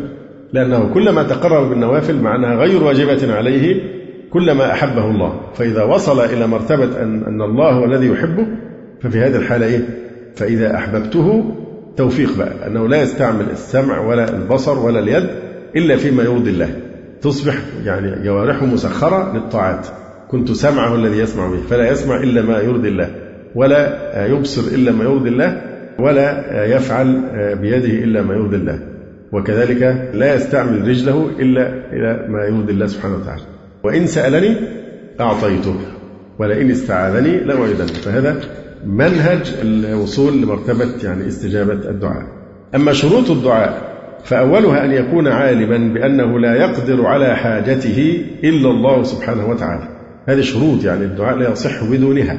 لأنه كلما تقرب بالنوافل مع أنها غير واجبة عليه كلما أحبه الله. فإذا وصل إلى مرتبة أن, أن الله هو الذي يحبه ففي هذه الحالة إيه؟ فإذا أحببته توفيق بقى أنه لا يستعمل السمع ولا البصر ولا اليد إلا فيما يرضي الله، تصبح يعني جوارحه مسخرة للطاعات. كنت سمعه الذي يسمع به فلا يسمع إلا ما يرضي الله، ولا يبصر إلا ما يرضي الله، ولا يفعل بيده إلا ما يرضي الله، وكذلك لا يستعمل رجله إلا إلى ما يرضي الله سبحانه وتعالى. وإن سألني أعطيته ولئن استعاذني لأعيذنه. فهذا منهج الوصول لمرتبة يعني استجابة الدعاء. أما شروط الدعاء فأولها أن يكون عالما بأنه لا يقدر على حاجته إلا الله سبحانه وتعالى. هذه شروط، يعني الدعاء لا يصح بدونها.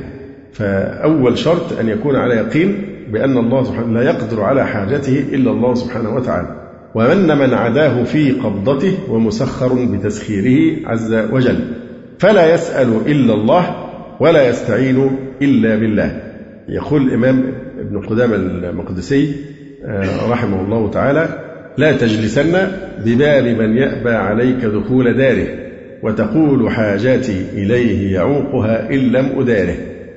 فأول شرط أن يكون على يقين بأن الله سبحانه لا يقدر على حاجته إلا الله سبحانه وتعالى، ومن من عداه في قبضته ومسخر بتسخيره عز وجل، فلا يسأل إلا الله ولا يستعين إلا بالله. يقول الإمام ابن قدامة المقدسي رحمه الله تعالى: لا تجلسن بباب من يأبى عليك دخول داره وتقول حاجاتي إليه يعوقها إن لم أداره،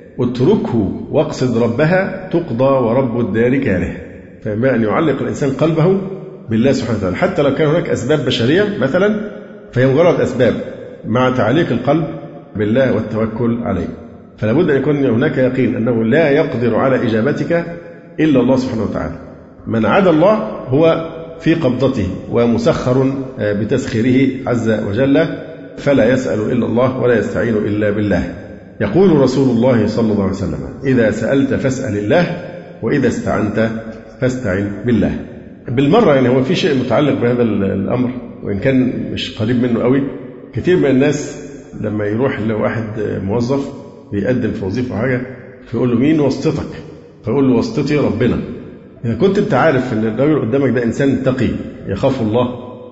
اتركه واقصد ربها تقضى ورب الدار كاره. فما أن يعلق الإنسان قلبه بالله سبحانه وتعالى، حتى لو كان هناك أسباب بشرية مثلا فهي مجرد أسباب مع تعليق القلب بالله والتوكل عليه. فلا بد أن يكون هناك يقين أنه لا يقدر على إجابتك إلا الله سبحانه وتعالى. من عدا الله هو في قبضته ومسخر بتسخيره عز وجل، فلا يسأل إلا الله ولا يستعين إلا بالله. يقول رسول الله صلى الله عليه وسلم: إذا سألت فاسأل الله وإذا استعنت فاستعن بالله. بالمرة يعني هو في شيء متعلق بهذا الأمر وإن كان مش قريب منه قوي. كثير من الناس لما يروح لواحد موظف بيقدم في وظيفة حاجة فيقول له: مين واسطتك؟ فيقول له: واسطتي ربنا. إذا كنت أنت عارف أن الرجل قدامك ده إنسان تقي يخاف الله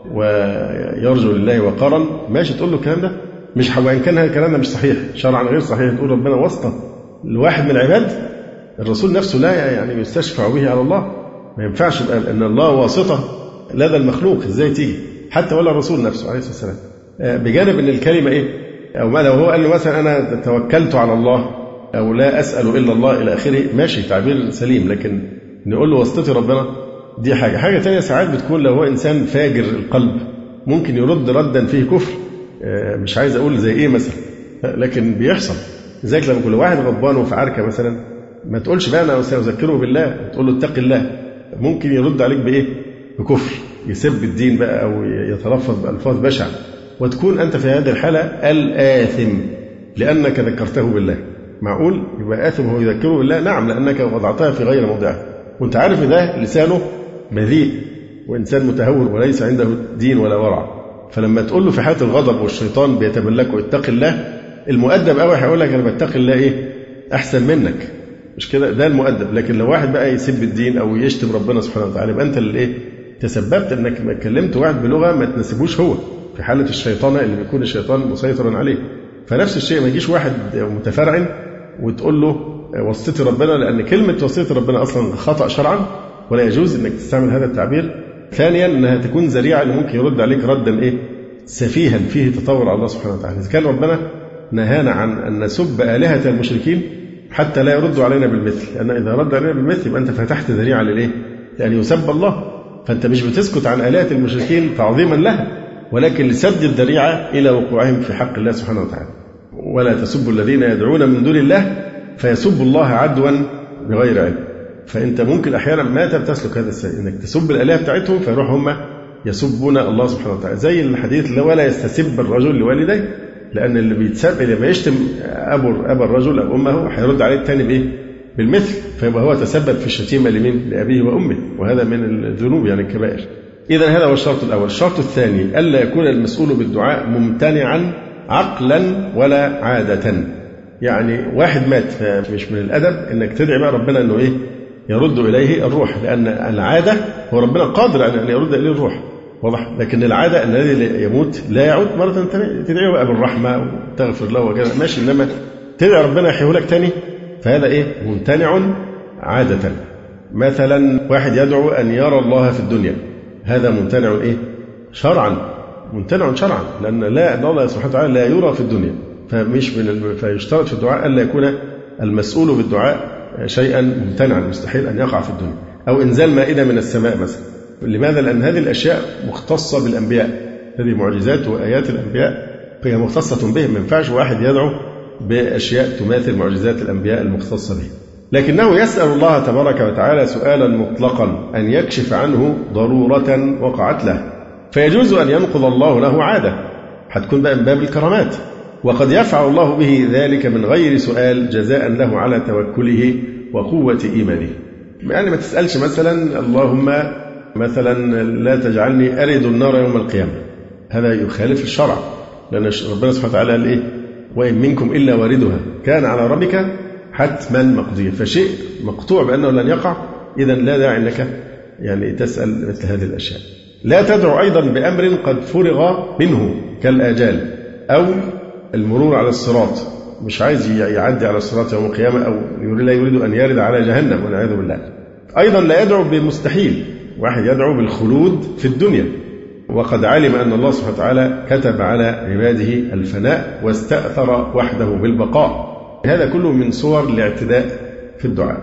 ويرجو لله وقرا، ماشي تقول له الكلام ده. مش وإن كان هذا الكلام ده مش صحيح شرعا غير صحيح، تقول ربنا واسطة لواحد من العباد. الرسول نفسه لا يعني يستشفع به على الله، ما ينفعش يبقى أن الله واسطة لدى المخلوق. إزاي تيجي حتى ولا الرسول نفسه عليه الصلاة والسلام؟ بجانب أن الكلمة إيه، أو ما لو هو قال له مثلا أنا توكلت على الله أو لا أسأل إلا الله إلى آخره، ماشي تعبير سليم، لكن نقول له واسطتي ربنا دي حاجة. حاجة تانية ساعات بتكون لو هو إنسان فاجر القلب ممكن يرد ردا فيه كفر، مش عايز أقول زي إيه مثلا، لكن بيحصل. لذلك لما كل واحد غضبان وفي عركة مثلا ما تقولش بقى أنا سأذكره بالله، تقول له اتق الله. ممكن يرد عليك بإيه؟ بكفر، يسب الدين بقى أو يتلفظ بألفاظ بشعة، وتكون أنت في هذه الحالة الآثم لأنك ذكرته بالله. معقول يبقى آثم هو يذكره بالله؟ نعم، لأنك وضعتها في غير موضعها، وأنت عارف ده لسانه بذيء وإنسان متهور وليس عنده دين ولا ورع. فلما تقول له في حالة الغضب والشيطان بيتملكه اتق الله، المؤدب قوي هيقول لك أنا بتقي الله إيه أحسن منك، مش كده؟ ده المؤدب. لكن لو واحد بقى يسب الدين أو يشتم ربنا سبحانه وتعالى يبقى أنت اللي إيه تسببت إنك ما كلمت واحد بلغة ما تناسبوش هو، في حالة الشيطان اللي بيكون الشيطان مسيطرا عليه. فنفس الشيء ما يجيش واحد متفرعن وتقول له وصيتي ربنا، لأن كلمة وصيتي ربنا أصلا خطأ شرعا ولا يجوز إنك تستعمل هذا التعبير. ثانيا أنها تكون ذريعة اللي ممكن يرد عليك ردا إيه سفيها فيه تطور على الله سبحانه وتعالى. إذا كان ربنا نهانا عن أن نسب آلهة المشركين حتى لا يردوا علينا بالمثل، لأن إذا رد علينا بالمثل يبقى أنت فتحت ذريعة للإيه؟ لأن يسب الله. فأنت مش بتسكت عن آلهة المشركين تعظيما لها، ولكن لسد الذريعة إلى وقوعهم في حق الله سبحانه وتعالى. ولا تسبوا الذين يدعون من دون الله فيسبوا الله عدوا بغير علم. فأنت ممكن أحيانا ما تسلك هذا السيء، إنك تسب الآلهة بتاعتهم فيروح هم يسبون الله سبحانه وتعالى، زي الحديث اللي ولا يستسب الرجل لوالديه، لأن اللي بيتسب لما يشتم أبو أبا الرجل أو أمه هيرد عليه الثاني بإيه؟ بالمثل، فيبقى هو تسبب في الشتيمة لمين؟ لأبيه وأمه، وهذا من الذنوب يعني الكبائر. إذا هذا هو الشرط الأول. الشرط الثاني ألا يكون المسؤول بالدعاء ممتنعا عقلا ولا عادة. يعني واحد مات فمش من الأدب إنك تدعي بقى ربنا إنه إيه يرد إليه الروح، لأن العادة هو ربنا قادر أن يرد إليه الروح، واضح؟ لكن العادة أن الذي يموت لا يعود مرة ثانية، تدعيه بقى بالرحمة وتغفر له وكذا ماشي، إنما تدعي ربنا يحيه لك تاني فهذا إيه ممتنع عادة. مثلا واحد يدعو أن يرى الله في الدنيا، هذا ممتنع إيه شرعا، ممتنع شرعا، لأن لا الله سبحانه وتعالى لا يرى في الدنيا، فمش من الم... فيشترط في الدعاء ألا يكون المسؤول بالدعاء شيئا ممتنعا مستحيل أن يقع في الدنيا، أو إنزال مائدة من السماء مثلا. لماذا؟ لأن هذه الأشياء مختصة بالأنبياء، هذه معجزات وآيات الأنبياء فهي مختصة بهم، ما ينفعش واحد يدعو بأشياء تماثل معجزات الأنبياء المختصة به. لكنه يسأل الله تبارك وتعالى سؤالا مطلقا أن يكشف عنه ضرورة وقعت له، فيجوز أن ينقض الله له عادة، هتكون بقى من باب الكرامات، وقد يفعل الله به ذلك من غير سؤال جزاء له على توكله وقوة إيمانه. يعني ما تسألش مثلا اللهم مثلا لا تجعلني أرد النار يوم القيامة، هذا يخالف الشرع، لأن ربنا سبحانه وتعالى قال إيه؟ وإن منكم إلا واردها كان على ربك حتما مقضيا، فشيء مقطوع بأنه لن يقع، إذا لا داعي أنك يعني تسأل مثل هذه الأشياء. لا تدعو أيضا بأمر قد فرغ منه كالآجال أو المرور على الصراط، مش عايز يعدي على الصراط يوم القيامة، أو لا يريد أن يرد على جهنم والعياذ بالله. أيضا لا يدعو بمستحيل، واحد يدعو بالخلود في الدنيا وقد علم أن الله سبحانه وتعالى كتب على عباده الفناء واستأثر وحده بالبقاء. هذا كله من صور الاعتداء في الدعاء.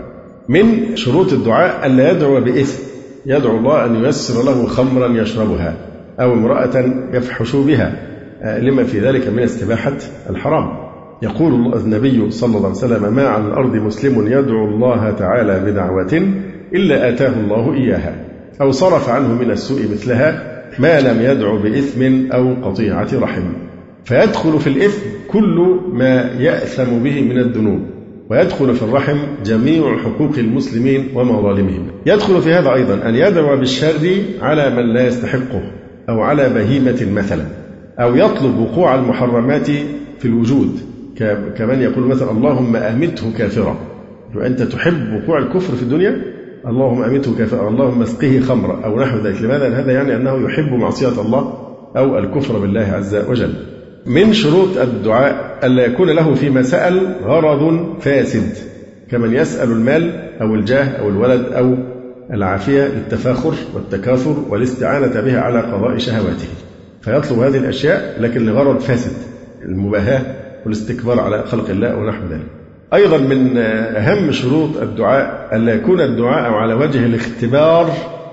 من شروط الدعاء ألا يدعو بإثم، يدعو الله أن ييسر له خمرا يشربها أو امرأة يفحش بها، لما في ذلك من استباحة الحرام. يقول النبي صلى الله عليه وسلم: ما على الأرض مسلم يدعو الله تعالى بدعوة إلا آتاه الله إياها أو صرف عنه من السوء مثلها ما لم يدعو بإثم أو قطيعة رحم. فيدخل في الإثم كل ما يأثم به من الذنوب، ويدخل في الرحم جميع حقوق المسلمين ومظالمهم. يدخل في هذا أيضا أن يدعو بالشر على من لا يستحقه أو على بهيمة مثلا، أو يطلب وقوع المحرمات في الوجود، كمن يقول مثلا اللهم أمته كافرا، وأنت تحب وقوع الكفر في الدنيا، اللهم أمته كافرا، اللهم اسقه خمرا أو نحو ذلك. لماذا؟ هذا يعني أنه يحب معصية الله أو الكفر بالله عز وجل. من شروط الدعاء ألا يكون له فيما سأل غرض فاسد، كمن يسأل المال أو الجاه أو الولد أو العافية للتفاخر والتكاثر والاستعانة بها على قضاء شهواته، فيطلب هذه الأشياء لكن لغرض فاسد، المباهاة والاستكبار على خلق الله ونحو ذلك. أيضا من أهم شروط الدعاء ألا يكون الدعاء على وجه الاختبار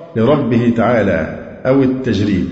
لربه تعالى أو التجريب.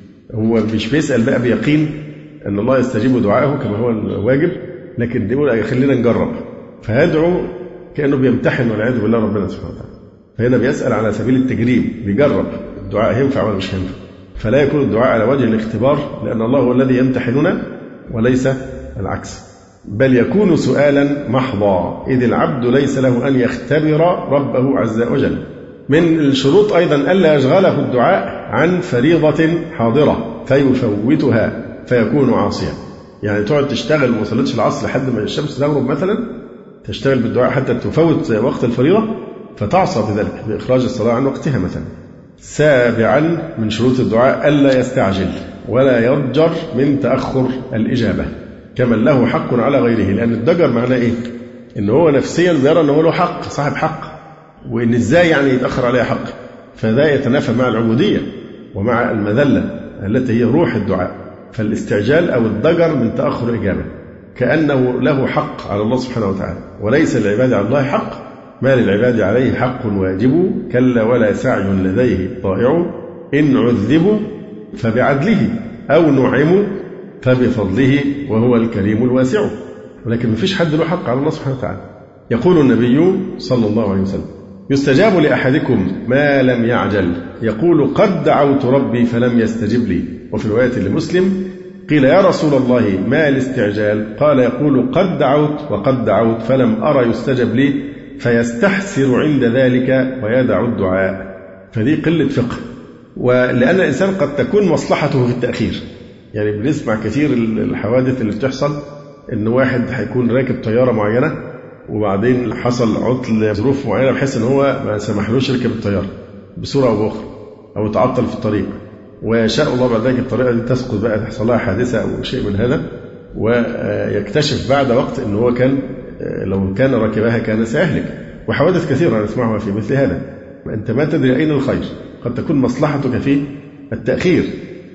هو مش بيسأل بقى بيقين أن الله يستجيب دعائه كما هو الواجب، لكن يقول خلينا نجرب، فيدعو كأنه بيمتحن والعياذ بالله ربنا سبحانه وتعالى. فهنا بيسأل على سبيل التجريب، بيجرب الدعاء ينفع ولا مش هينفع، فلا يكون الدعاء على وجه الاختبار، لأن الله هو الذي يمتحننا وليس العكس، بل يكون سؤالا محضا، إذ العبد ليس له أن يختبر ربه عز وجل. من الشروط أيضا ألا يشغله الدعاء عن فريضة حاضرة فيفوتها فيكون عاصيا. يعني تقعد تشتغل وما صليتش العصر لحد ما الشمس تغرب مثلا، تشتغل بالدعاء حتى تفوت وقت الفريضة فتعصى بذلك بإخراج الصلاة عن وقتها مثلا. سابعا من شروط الدعاء ألا يستعجل ولا يضجر من تأخر الإجابة كمن له حق على غيره، لأن الضجر معناه إيه؟ إن هو نفسيا بيرى أنه له حق، صاحب حق، وإن إزاي يعني يتأخر عليه حق، فذا يتنافى مع العبودية ومع المذلة التي هي روح الدعاء. فالاستعجال أو الضجر من تأخر إجابة، كأنه له حق على الله سبحانه وتعالى، وليس للعباد على الله حق، ما للعباد عليه حق واجب، كلا ولا سعي لديه طائع، إن عذبوا فبعدله أو نعموا فبفضله وهو الكريم الواسع. ولكن ما فيش حد له حق على الله سبحانه وتعالى. يقول النبي صلى الله عليه وسلم: يستجاب لأحدكم ما لم يعجل، يقول قد دعوت ربي فلم يستجب لي. وفي رواية لمسلم: قيل يا رسول الله ما الاستعجال؟ قال يقول قد دعوت وقد دعوت فلم أرى يستجب لي، فيستحسر عند ذلك ويدع الدعاء. فدي قلة فقه، ولأن الإنسان قد تكون مصلحته في التأخير. يعني بنسمع كثير الحوادث اللي بتحصل، إن واحد هيكون راكب طيارة معينة وبعدين حصل عطل ظروف معينة بحيث إن هو ما سمحلوش يركب الطيارة بصورة أو بأخرى، أو تعطل في الطريق، ويشاء الله بعد ذلك الطريقة دي تسقط بقى، تحصل لها حادثة أو شيء من هذا، ويكتشف بعد وقت إن هو كان لو كان ركبها كان سيهلك. وحوادث كثيرة نسمعها في مثل هذا. أنت ما تدري أين الخير، قد تكون مصلحتك في التأخير،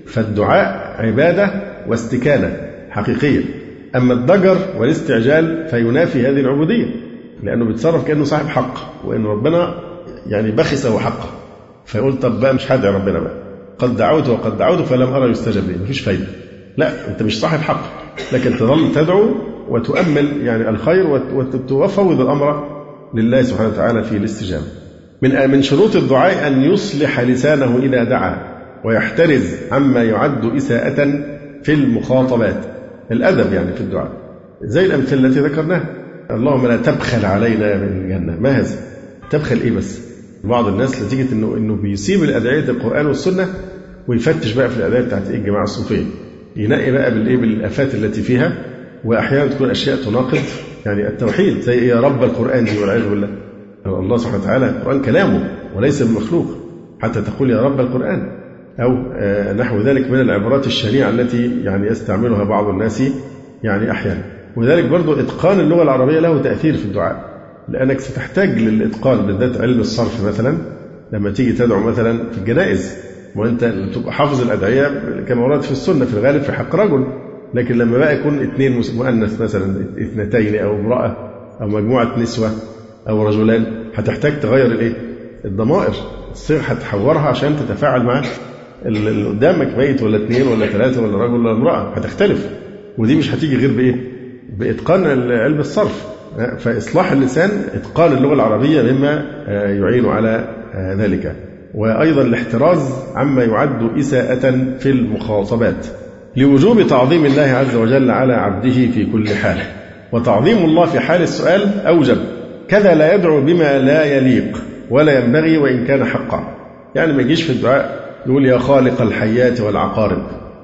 فالدعاء عبادة واستكانة حقيقية. أما الضجر والاستعجال فينافي هذه العبودية، لأنه بيتصرف كأنه صاحب حق، وإن ربنا يعني بخسه حقه، فيقول طب بقى مش هدعي ربنا بقى، قد دعوت وقد دعوت فلم أرى يستجب لي، مفيش فايدة. لا، أنت مش صاحب حق، لكن تظل تدعو وتؤمل يعني الخير وتفوض الأمر لله سبحانه وتعالى في الاستجابة. من من شروط الدعاء أن يصلح لسانه إذا دعا، ويحترز عما يعد إساءة في المخاطبات، الأدب يعني في الدعاء، زي الأمثلة التي ذكرناها. اللهم لا تبخل علينا من الجنة، ما هذا؟ تبخل إيه بس؟ بعض الناس نتيجة إنه إنه بيسيب الأدعية القرآن والسنة ويفتش بقى في الأدعية بتاعت إيه الجماعة الصوفية، ينقي بقى بالإيه بالآفات التي فيها، وأحيانا تكون أشياء تناقض يعني التوحيد، زي يا رب القرآن دي والعياذ بالله. الله سبحانه وتعالى القرآن كلامه وليس بمخلوق حتى تقول يا رب القرآن، أو نحو ذلك من العبارات الشنيعة التي يعني يستعملها بعض الناس يعني أحيانا. وذلك برضو إتقان اللغة العربية له تأثير في الدعاء، لأنك ستحتاج للإتقان بالذات علم الصرف مثلا لما تيجي تدعو مثلا في الجنائز، وأنت تبقى حافظ الأدعية كما ورد في السنة في الغالب في حق رجل، لكن لما بقى يكون اثنين مؤنث مثلا، اثنتين أو امرأة أو مجموعة نسوة أو رجلان، هتحتاج تغير الإيه؟ الضمائر، الصيغ هتحورها عشان تتفاعل مع اللي قدامك، ميت ولا اثنين ولا ثلاثة ولا رجل ولا امرأة، هتختلف، ودي مش هتيجي غير بإيه؟ بإتقان علم الصرف. فإصلاح اللسان إتقان اللغة العربية مما يعين على ذلك، وأيضا الاحتراز عما يعد إساءة في المخاطبات، لوجوب تعظيم الله عز وجل على عبده في كل حال، وتعظيم الله في حال السؤال أوجب، كذا لا يدعو بما لا يليق ولا ينبغي وإن كان حقا. يعني ما يجيش في الدعاء يقول يا خالق الحيات والعقارب،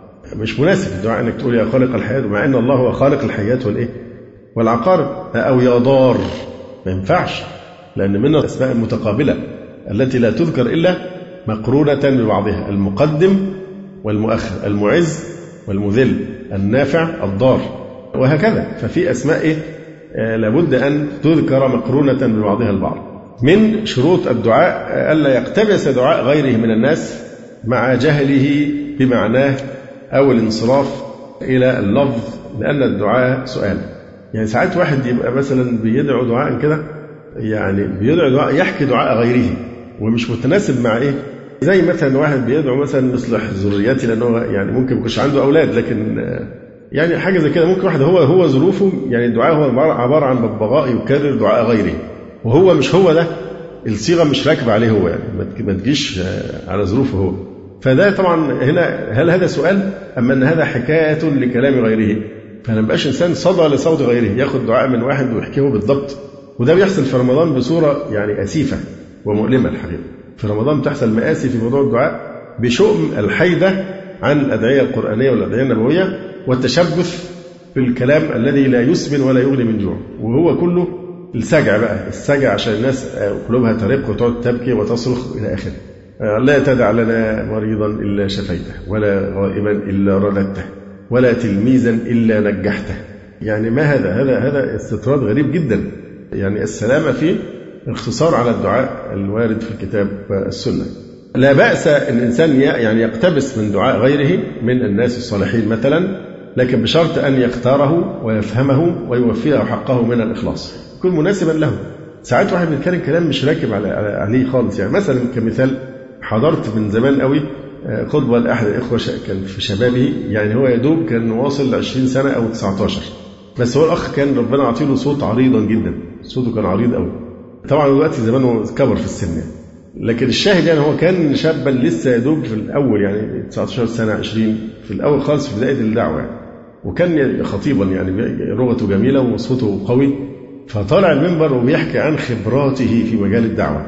مش مناسب الدعاء أنك تقول يا خالق الحيات مع أن الله هو خالق الحيات والإيه والعقارب، أو يا ضار، ما ينفعش، لأن منها الأسماء المتقابلة التي لا تذكر إلا مقرونة ببعضها، المقدم والمؤخر، المعز والمذل، النافع الضار، وهكذا. ففي أسماء إيه؟ آه لابد أن تذكر مقرونة ببعضها البعض. من شروط الدعاء ألا يقتبس دعاء غيره من الناس مع جهله بمعناه أو الانصراف إلى اللفظ، لأن الدعاء سؤال. يعني ساعات واحد يبقى مثلا بيدعو دعاء كده، يعني بيدعو دعاء يحكي دعاء غيره ومش متناسب مع إيه، زي مثلا واحد بيدعو مثلا يصلح ذريتي، لأنه يعني ممكن ما يكونش عنده أولاد، لكن يعني حاجة زي كده. ممكن واحد هو هو ظروفه يعني الدعاء هو عبارة عن ببغاء يكرر دعاء غيره، وهو مش هو ده، الصيغة مش راكبة عليه هو، يعني ما تجيش على ظروفه هو. فده طبعا هنا هل هذا سؤال أم أن هذا حكاية لكلام غيره؟ فما بقاش إنسان صدى لصوت غيره، ياخد دعاء من واحد ويحكيه بالضبط. وده بيحصل في رمضان بصورة يعني أسيفة ومؤلمة الحقيقة. في رمضان تحصل مآسي في موضوع الدعاء بشؤم الحيدة عن الأدعية القرآنية والأدعية النبوية والتشبث بالكلام الذي لا يسمن ولا يغني من جوع، وهو كله السجع بقى، السجع عشان الناس قلوبها ترق وتقعد تبكي وتصرخ إلى آخره. لا تدع لنا مريضا إلا شفيته، ولا غائبا إلا رددته، ولا تلميذا إلا نجحته. يعني ما هذا هذا هذا استطراد غريب جدا. يعني السلامة في اختصار على الدعاء الوارد في الكتاب والسنة. لا بأس أن الإنسان يعني يقتبس من دعاء غيره من الناس الصالحين مثلا، لكن بشرط أن يختاره ويفهمه ويوفيه حقه من الإخلاص، يكون مناسبا له. ساعات واحد بيتكلم كلام مش راكب عليه خالص. يعني مثلا كمثال، حضرت من زمان قوي خطبة لأحد الإخوة كان في شبابه، يعني هو يدوب كان واصل عشرين سنة أو تسعة عشر، بس هو الأخ كان ربنا عطيله صوت عريضا جدا، صوته كان عريض قوي. طبعا دلوقتي زمانه كبر في السن يعني. لكن الشاهد يعني هو كان شابا لسه يدوب في الأول، يعني تسعة عشر سنة عشرين في الأول خالص في بداية الدعوة يعني. وكان خطيبا يعني لغته جميلة وصوته قوي، فطالع المنبر وبيحكي عن خبراته في مجال الدعوة.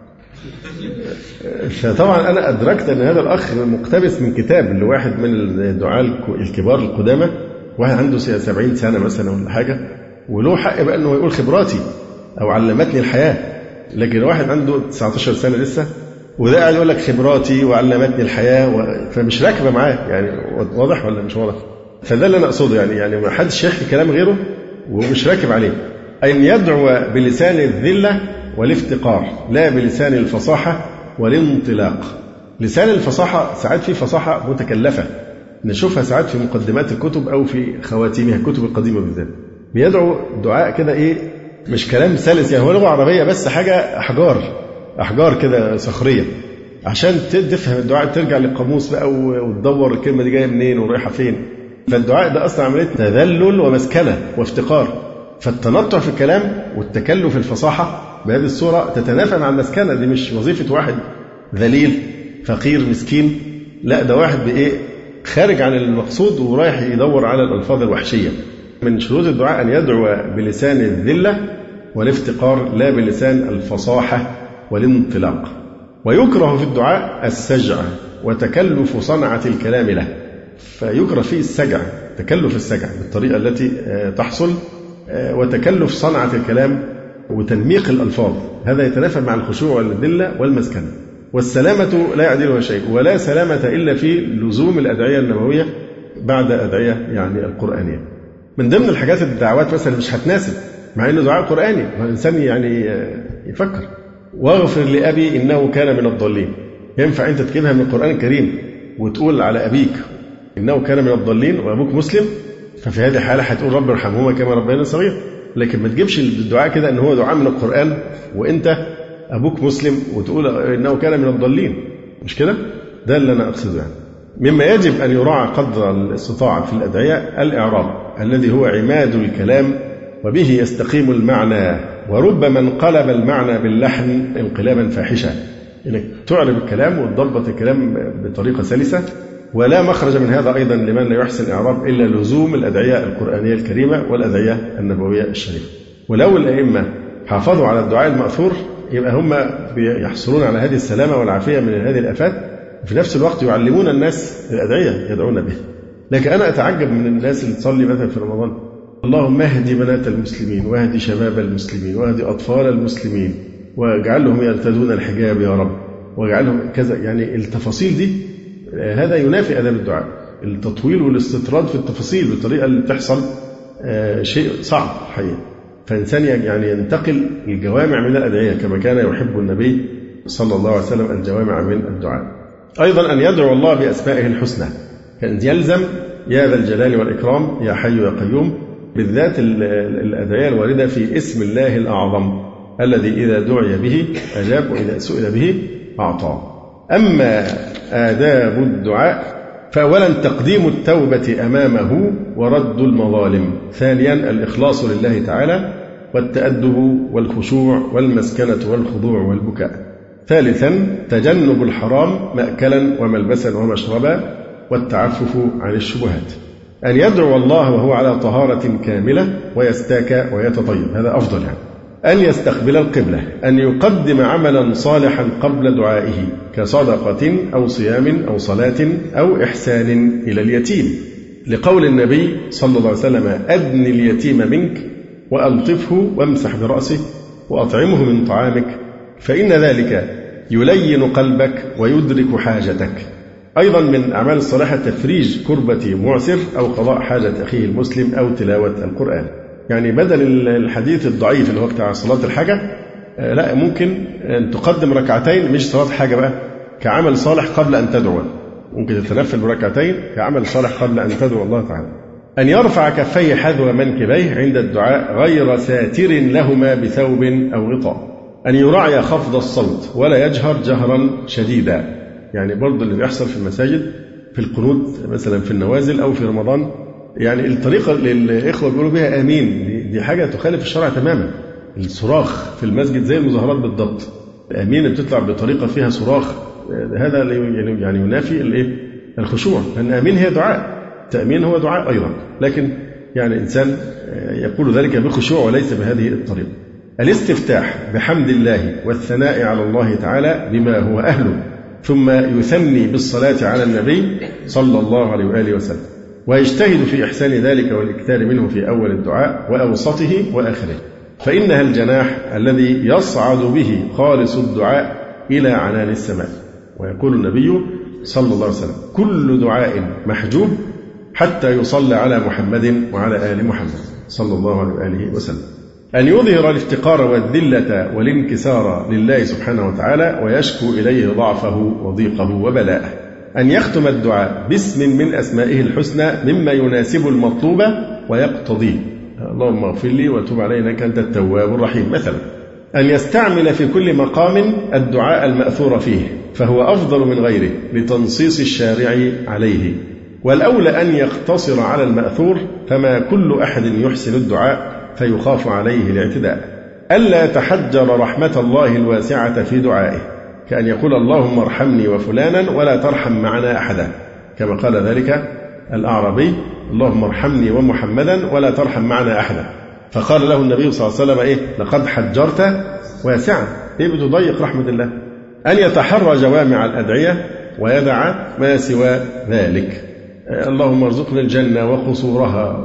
فطبعا أنا أدركت أن هذا الأخ مقتبس من كتاب لواحد من الدعاة الكبار القدامى، واحد عنده سبعين سنة مثلا ولا حاجة، وله حق بقى أنه يقول خبراتي أو علمتني الحياة. لكن واحد عنده تسعة عشر سنة لسه، وده قاعد يقول لك خبراتي وعلمتني الحياة و... فمش راكبة معاه. يعني واضح ولا مش واضح؟ فده اللي أنا أقصده. يعني يعني ما حدش يحكي كلام غيره ومش راكب عليه. أن يدعو بلسان الذلة والافتقار، لا بلسان الفصاحة والانطلاق. لسان الفصاحة ساعات فيه فصاحة متكلفة نشوفها ساعات في مقدمات الكتب أو في خواتيمها الكتب القديمة بالذات. بيدعو دعاء كده إيه مش كلام سلس، يعني هو لغة عربية بس حاجة أحجار أحجار كده صخرية، عشان تفهم الدعاء ترجع للقاموس بقى وتدور الكلمة دي جاية منين ورايحة فين. فالدعاء ده أصلا عملية تذلل ومسكنة وافتقار، فالتنطع في الكلام والتكلف في الفصاحة بهذه الصورة تتنافى مع المسكنة. دي مش وظيفة واحد ذليل فقير مسكين، لا ده واحد بإيه خارج عن المقصود ورايح يدور على الألفاظ الوحشية. من شروط الدعاء أن يدعو بلسان الذلة والافتقار لا بلسان الفصاحة والانطلاق. ويكره في الدعاء السجع وتكلف صنعة الكلام له، فيكره فيه السجع تكلف السجع بالطريقة التي تحصل وتكلف صنعة الكلام وتنميق الألفاظ، هذا يتنافى مع الخشوع والذلة والمسكنة. والسلامة لا يعدلها شيء، ولا سلامة إلا في لزوم الأدعية النبوية بعد أدعية يعني القرآنية. من ضمن الحاجات الدعوات مثلا مش هتناسب مع إنه دعاء قرآني، الإنسان يعني يفكر واغفر لأبي إنه كان من الضالين، ينفع أنت تجيبها من القرآن الكريم وتقول على أبيك إنه كان من الضالين وأبوك مسلم؟ ففي هذه الحالة هتقول رب ارحمهما كما ربيانا صغير. لكن ما تجيبش الدعاء كده إن هو دعاء من القرآن وأنت أبوك مسلم وتقول إنه كان من الضالين، مش كده؟ ده اللي أنا أقصده. يعني مما يجب أن يراعى قدر الاستطاعة في الأدعية الإعراب الذي هو عماد الكلام وبه يستقيم المعنى، وربما انقلب المعنى باللحن انقلابا فاحشا، إنك تعرب الكلام وتضبط الكلام بطريقة سلسة. ولا مخرج من هذا أيضا لمن لا يحسن الإعراب إلا لزوم الأدعية القرآنية الكريمة والأدعية النبوية الشريفة. ولو الأئمة حافظوا على الدعاء المأثور يبقى هم يحصلون على هذه السلامة والعافية من هذه الآفات، وفي نفس الوقت يعلمون الناس الأدعية يدعون بها. لكن أنا أتعجب من الناس اللي تصلي مثلا في رمضان اللهم اهد بنات المسلمين واهد شباب المسلمين واهد أطفال المسلمين واجعلهم يرتدون الحجاب يا رب واجعلهم كذا. يعني التفاصيل دي هذا ينافي أدب الدعاء، التطويل والاستطراد في التفاصيل بالطريقة اللي بتحصل شيء صعب حقيقة. فإنسان يعني ينتقل الجوامع من الأدعية كما كان يحب النبي صلى الله عليه وسلم الجوامع من الدعاء. أيضا أن يدعو الله بأسمائه الحسنى، كان يلزم يا ذا الجلال والإكرام يا حي يا قيوم، بالذات الأدعية الواردة في اسم الله الأعظم الذي إذا دعي به أجاب وإذا سئل به أعطى. أما آداب الدعاء فأولا تقديم التوبة أمامه ورد المظالم، ثانيا الإخلاص لله تعالى والتأدب والخشوع والمسكنة والخضوع والبكاء، ثالثا تجنب الحرام مأكلا وملبسا ومشربا والتعفف عن الشبهات. أن يدعو الله وهو على طهارة كاملة ويستاك ويتطيب، هذا أفضل. يعني أن يستقبل القبلة، أن يقدم عملا صالحا قبل دعائه كصدقة أو صيام أو صلاة أو إحسان إلى اليتيم، لقول النبي صلى الله عليه وسلم أدن اليتيم منك وألطفه وامسح برأسه وأطعمه من طعامك فإن ذلك يلين قلبك ويدرك حاجتك. أيضا من أعمال الصالحة تفريج كربة معسر أو قضاء حاجة أخيه المسلم أو تلاوة القرآن. يعني بدل الحديث الضعيف اللي هو بتاع صلاة الحاجة، لا ممكن أن تقدم ركعتين مش صلاة حاجة بقى كعمل صالح قبل أن تدعو، ممكن تتنفل بركعتين كعمل صالح قبل أن تدعو الله تعالى. أن يرفع كفيه حذو منكبيه عند الدعاء غير ساتر لهما بثوب أو غطاء. أن يراعي خفض الصوت ولا يجهر جهرا شديدا، يعني برضه اللي بيحصل في المساجد في القنوت مثلا في النوازل أو في رمضان، يعني الطريقة اللي الإخوة بيقولوا بها آمين دي حاجة تخالف الشرع تماما. الصراخ في المسجد زي المظاهرات بالضبط، آمين بتطلع بطريقة فيها صراخ، هذا يعني ينافي الايه الخشوع، لأن آمين هي دعاء، التأمين هو دعاء أيضا، لكن يعني إنسان يقول ذلك بخشوع وليس بهذه الطريقة. الاستفتاح بحمد الله والثناء على الله تعالى بما هو أهله، ثم يثني بالصلاة على النبي صلى الله عليه وآله وسلم، ويجتهد في إحسان ذلك والإكثار منه في أول الدعاء وأوسطه وآخره، فإنها الجناح الذي يصعد به خالص الدعاء إلى عنان السماء. ويقول النبي صلى الله عليه وسلم كل دعاء محجوب حتى يصلى على محمد وعلى آل محمد صلى الله عليه وآله وسلم. أن يظهر الافتقار والذلة والانكسار لله سبحانه وتعالى ويشكو إليه ضعفه وضيقه وبلاءه. أن يختم الدعاء باسم من أسمائه الحسنى مما يناسب المطلوب ويقتضيه، اللهم اغفر لي وتب علي إنك أنت التواب الرحيم مثلا. أن يستعمل في كل مقام الدعاء المأثور فيه فهو أفضل من غيره لتنصيص الشارع عليه، والأولى أن يقتصر على المأثور، فما كل أحد يحسن الدعاء فيخاف عليه الاعتداء. ألا يتحجر رحمة الله الواسعة في دعائه، كأن يقول اللهم ارحمني وفلانا ولا ترحم معنا أحدا، كما قال ذلك الأعرابي اللهم ارحمني ومحمدا ولا ترحم معنا أحدا، فقال له النبي صلى الله عليه وسلم إيه؟ لقد حجرت واسعا، إيه بتضيق رحمة الله. أن يتحرى جوامع الأدعية ويدع ما سوى ذلك، اللهم ارزقنا الجنة وقصورها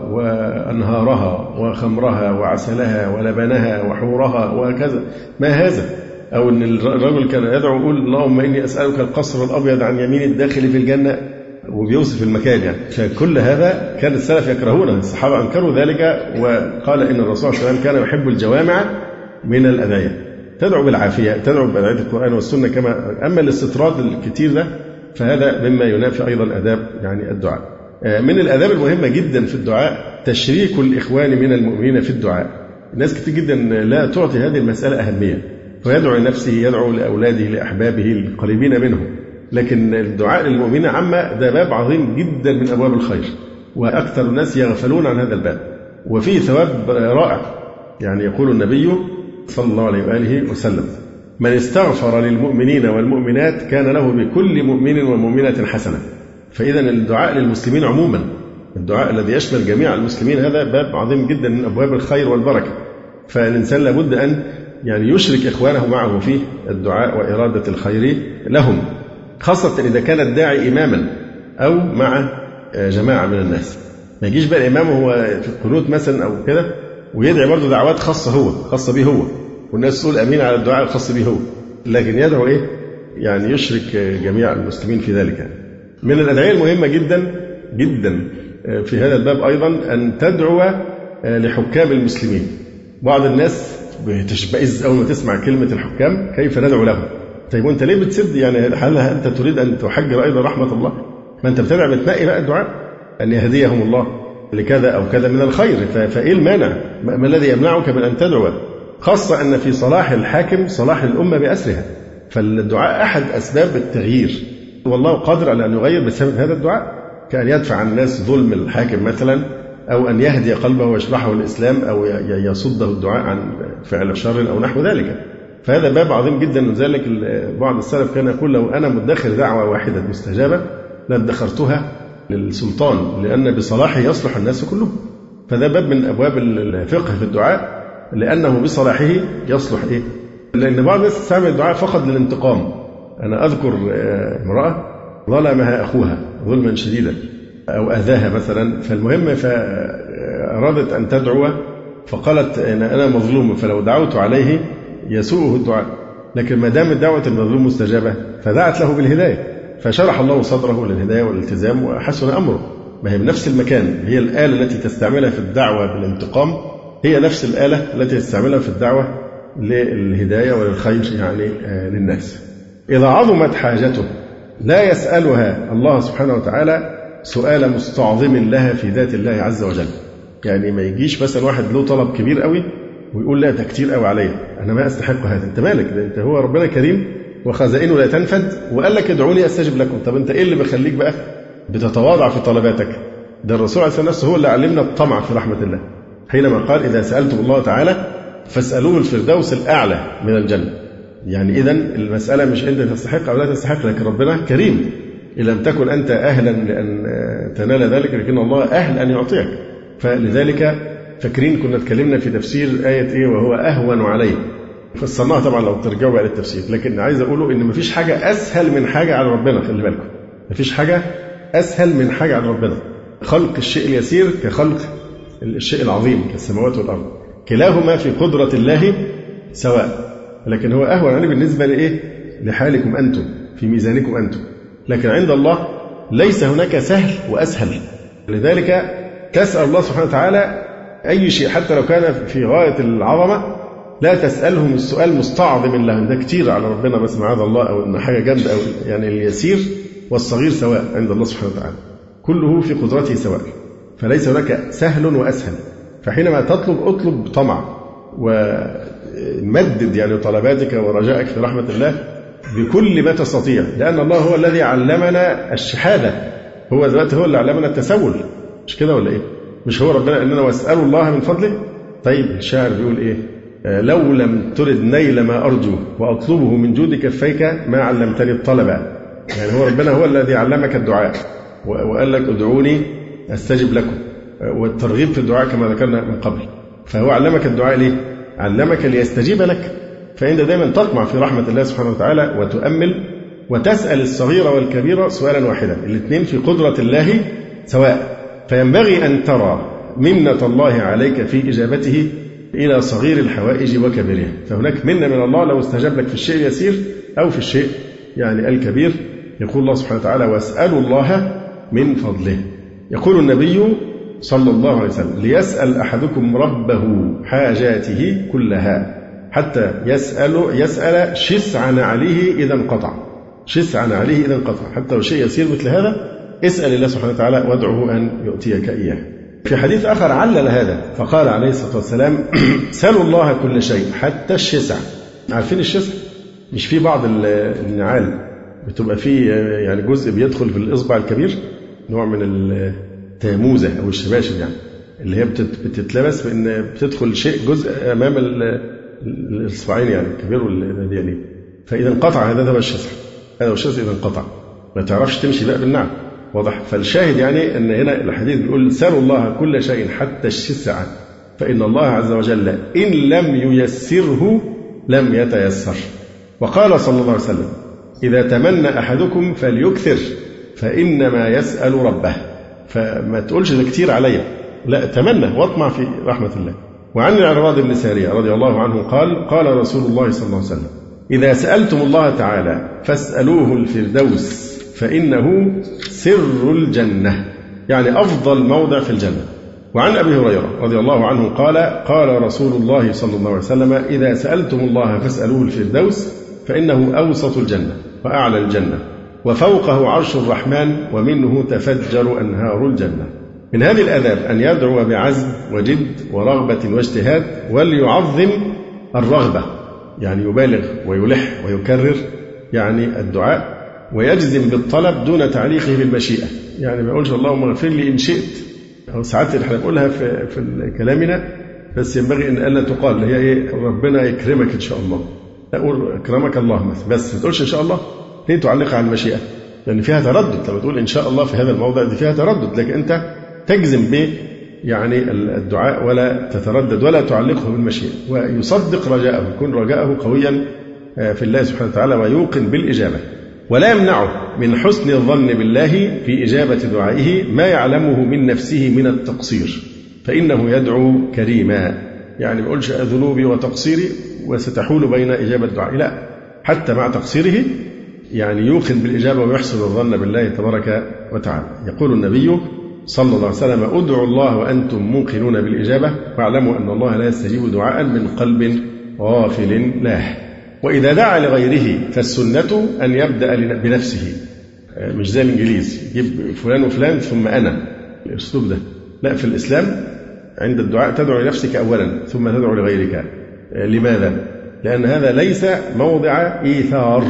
وأنهارها وخمرها وعسلها ولبنها وحورها وكذا، ما هذا؟ أو أن الرجل كان يدعو يقول اللهم إني أسألك القصر الأبيض عن يمين الداخل في الجنة، وبيوصف المكان يعني. فكل هذا كان السلف يكرهونه، الصحابة أنكروا ذلك، وقال إن الرسول صلى الله عليه وسلم كان يحب الجوامع من الأدعية، تدعو بالعافية، تدعو بأدعية القرآن والسنة كما. أما الاستطراد الكتير ده فهذا مما ينافي أيضا آداب يعني الدعاء. من الآداب المهمة جدا في الدعاء تشريك الإخوان من المؤمنين في الدعاء. الناس كتير جدا لا تعطي هذه المسألة أهمية، فيدعو لنفسه، يدعو لأولاده، لأحبابه القريبين منه، لكن الدعاء للمؤمنين عامة ده باب عظيم جدا من أبواب الخير، وأكثر الناس يغفلون عن هذا الباب، وفيه ثواب رائع. يعني يقول النبي صلى الله عليه وآله وسلم من استغفر للمؤمنين والمؤمنات كان له بكل مؤمن ومؤمنة حسنة. فإذا الدعاء للمسلمين عموما، الدعاء الذي يشمل جميع المسلمين، هذا باب عظيم جدا من أبواب الخير والبركة. فالإنسان لابد أن يعني يشرك إخوانه معه في الدعاء وإرادة الخير لهم، خاصة إذا كان الداعي إماما أو مع جماعة من الناس. ما يجيش بقى الإمام هو في القنوت مثلا أو كده ويدعي برضه دعوات خاصة هو خاصة به هو، والناس تقول أمين على الدعاء الخاص به هو، لكن يدعو إيه؟ يعني يشرك جميع المسلمين في ذلك. من الأدعية المهمة جدا جدا في هذا الباب أيضا أن تدعو لحكام المسلمين. بعض الناس بتشبئز أول ما تسمع كلمة الحكام، كيف ندعو لهم؟ طيب وأنت ليه بتسد؟ يعني هل أنت تريد أن تحجر أيضا رحمة الله؟ ما أنت بتدعي بتنقي بقى الدعاء أن يهديهم الله لكذا أو كذا من الخير، فإيه المانع؟ ما الذي يمنعك من أن تدعو؟ خاصة أن في صلاح الحاكم صلاح الأمة بأسرها، فالدعاء أحد أسباب التغيير، والله قادر على أن يغير بسبب هذا الدعاء، كأن يدفع عن الناس ظلم الحاكم مثلا، أو أن يهدي قلبه ويشرحه الإسلام، أو يصده الدعاء عن فعل شر أو نحو ذلك. فهذا باب عظيم جدا. لذلك بعض السلف كان يقول لو أنا مدخر دعوة واحدة مستجابة لادخرتها للسلطان، لأن بصلاحه يصلح الناس كلهم. فده باب من أبواب الفقه في الدعاء، لأنه بصلاحه يصلح إيه؟ لأن بعض الناس تستعمل الدعاء فقط للانتقام. أنا أذكر امرأة ظلمها أخوها ظلما شديدا أو أذاها مثلا، فالمهم فأرادت أن تدعو، فقالت أنا مظلوم فلو دعوت عليه يسوءه الدعاء، لكن ما دام دعوة المظلوم مستجابة فدعت له بالهداية، فشرح الله صدره للهداية والالتزام وحسن أمره. ما هي بنفس المكان، هي الآلة التي تستعملها في الدعوة بالانتقام هي نفس الآلة التي تستعملها في الدعوة للهداية وللخير يعني للناس. إذا عظمت حاجته لا يسألها الله سبحانه وتعالى سؤال مستعظم لها في ذات الله عز وجل. يعني ما يجيش مثلا واحد له طلب كبير قوي ويقول لا ده كتير قوي عليا، أنا ما أستحق هذا. أنت مالك؟ ده أنت هو ربنا كريم وخزائنه لا تنفد، وقال لك ادعوني أستجب لكم. طب أنت إيه اللي بيخليك بقى بتتواضع في طلباتك؟ ده الرسول عليه الصلاة والسلام هو اللي علمنا الطمع في رحمة الله، حينما قال إذا سألتم الله تعالى فاسألوه الفردوس الأعلى من الجنة. يعني إذن المسألة مش أنت تستحق أو لا تستحق، لكن ربنا كريم، إن لم تكن أنت أهلا لأن تنال ذلك لكن الله أهل أن يعطيك. فلذلك فاكرين كنا اتكلمنا في تفسير آية إيه وهو أهون عليه، فسرناها طبعا لو ترجعوا بقى للتفسير، لكن عايز أقوله إن مفيش حاجة أسهل من حاجة على ربنا. خلي بالكم مفيش حاجة أسهل من حاجة على ربنا. خلق الشيء اليسير كخلق الشيء العظيم كالسماوات والأرض، كلاهما في قدرة الله سواء، لكن هو أهون عليه بالنسبة لإيه؟ لحالكم أنتم في ميزانكم أنتم، لكن عند الله ليس هناك سهل وأسهل. لذلك تسأل الله سبحانه وتعالى أي شيء حتى لو كان في غاية العظمة لا تسألهم السؤال مستعظم لهم، ده كتير على ربنا بس معاذ الله، أو إن حاجة جامدة، أو يعني اليسير والصغير سواء عند الله سبحانه وتعالى، كله في قدرته سواء، فليس هناك سهل وأسهل. فحينما تطلب اطلب بطمع ومدد يعني طلباتك ورجائك في رحمة الله بكل ما تستطيع، لأن الله هو الذي علمنا الشهادة، هو ذاته هو اللي علمنا التسول، مش كده ولا إيه؟ مش هو ربنا إننا واسألوا الله من فضله؟ طيب الشاعر بيقول إيه؟ لو لم ترد نيل ما أرجو وأطلبه من جود كفيك ما علمتني الطلب. يعني هو ربنا هو الذي علمك الدعاء وقال لك ادعوني أستجب لكم، والترغيب في الدعاء كما ذكرنا من قبل. فهو علمك الدعاء ليه؟ علمك ليستجيب لك. فأنت دائما تطمع في رحمة الله سبحانه وتعالى وتؤمل وتسأل الصغير والكبير سؤالا واحدا، الاثنين في قدرة الله سواء. فينبغي أن ترى منة الله عليك في إجابته إلى صغير الحوائج وكبيرها. فهناك منة من الله لو استجاب لك في الشيء اليسير أو في الشيء يعني الكبير. يقول الله سبحانه وتعالى واسألوا الله من فضله. يقول النبي صلى الله عليه وسلم ليسأل أحدكم ربه حاجاته كلها حتى يسأل يسأل شسع نعله إذا انقطع، شسع نعله إذا انقطع، حتى لو شيء يسير مثل هذا اسأل الله سبحانه وتعالى وادعه أن يؤتيك إياه. في حديث آخر علل هذا فقال عليه الصلاة والسلام سألوا الله كل شيء حتى الشسع. عارفين الشسع؟ مش في بعض النعال بتبقى فيه يعني جزء بيدخل في الإصبع الكبير، نوع من التاموزة أو الشباشب يعني، اللي هي بتتلبس بأن بتدخل شيء جزء أمام الإصبعين يعني الكبير واليمين، فإذا انقطع هذا هو الشسع، هذا هو الشسع إذا انقطع ما تعرفش تمشي بقى بالنعل. واضح؟ فالشاهد يعني أن هنا الحديث بيقول سألوا الله كل شيء حتى الشسع فإن الله عز وجل إن لم ييسره لم يتيسر. وقال صلى الله عليه وسلم إذا تمنى أحدكم فليكثر فإنما يسأل ربه. فما تقولش ده كتير عليا، لا تمنى واطمع في رحمة الله. وعن العرباض بن سارية رضي الله عنه قال قال رسول الله صلى الله عليه وسلم إذا سألتم الله تعالى فاسألوه الفردوس فإنه سر الجنة، يعني أفضل موضع في الجنة. وعن أبي هريرة رضي الله عنه قال قال رسول الله صلى الله عليه وسلم إذا سألتم الله فاسألوه الفردوس فإنه أوسط الجنة وأعلى الجنة وفوقه عرش الرحمن ومنه تفجر أنهار الجنة. من هذه الآداب أن يدعو بعزم وجد ورغبة واجتهاد، وليعظم الرغبة، يعني يبالغ ويلح ويكرر يعني الدعاء، ويجزم بالطلب دون تعليقه بالمشيئة. يعني ما يقولش اللهم اغفر لي إن شئت، أو ساعات احنا بنقولها في في كلامنا بس ينبغي أن ألا تقال اللي هي إيه ربنا يكرمك إن شاء الله، أقول أكرمك الله مثلا، بس ما تقولش إن شاء الله. ليه تعلقها على المشيئة؟ لأن فيها تردد. لما تقول إن شاء الله في هذا الموضع دي فيها تردد، لكن أنت تجزم به يعني الدعاء ولا تتردد ولا تعلقه بالمشيئة، ويصدق رجاءه، يكون رجاءه قويا في الله سبحانه وتعالى ويوقن بالإجابة. ولا يمنعه من حسن الظن بالله في إجابة دعائه ما يعلمه من نفسه من التقصير، فإنه يدعو كريما. يعني ما يقولش ذنوبي وتقصيري وستحول بين إجابة دعائي، لا، حتى مع تقصيره يعني يوقن بالإجابة ويحسن الظن بالله تبارك وتعالى. يقول النبي صلى الله عليه وسلم ادعوا الله وأنتم موقنون بالإجابة واعلموا أن الله لا يستجيب دعاء من قلب غافل لاه. وإذا دعا لغيره فالسنة أن يبدأ بنفسه، مش زي الإنجليز يجيب فلان وفلان ثم أنا، الأسلوب ده لا. في الإسلام عند الدعاء تدعو لنفسك أولا ثم تدعو لغيرك. لماذا؟ لأن هذا ليس موضع إيثار.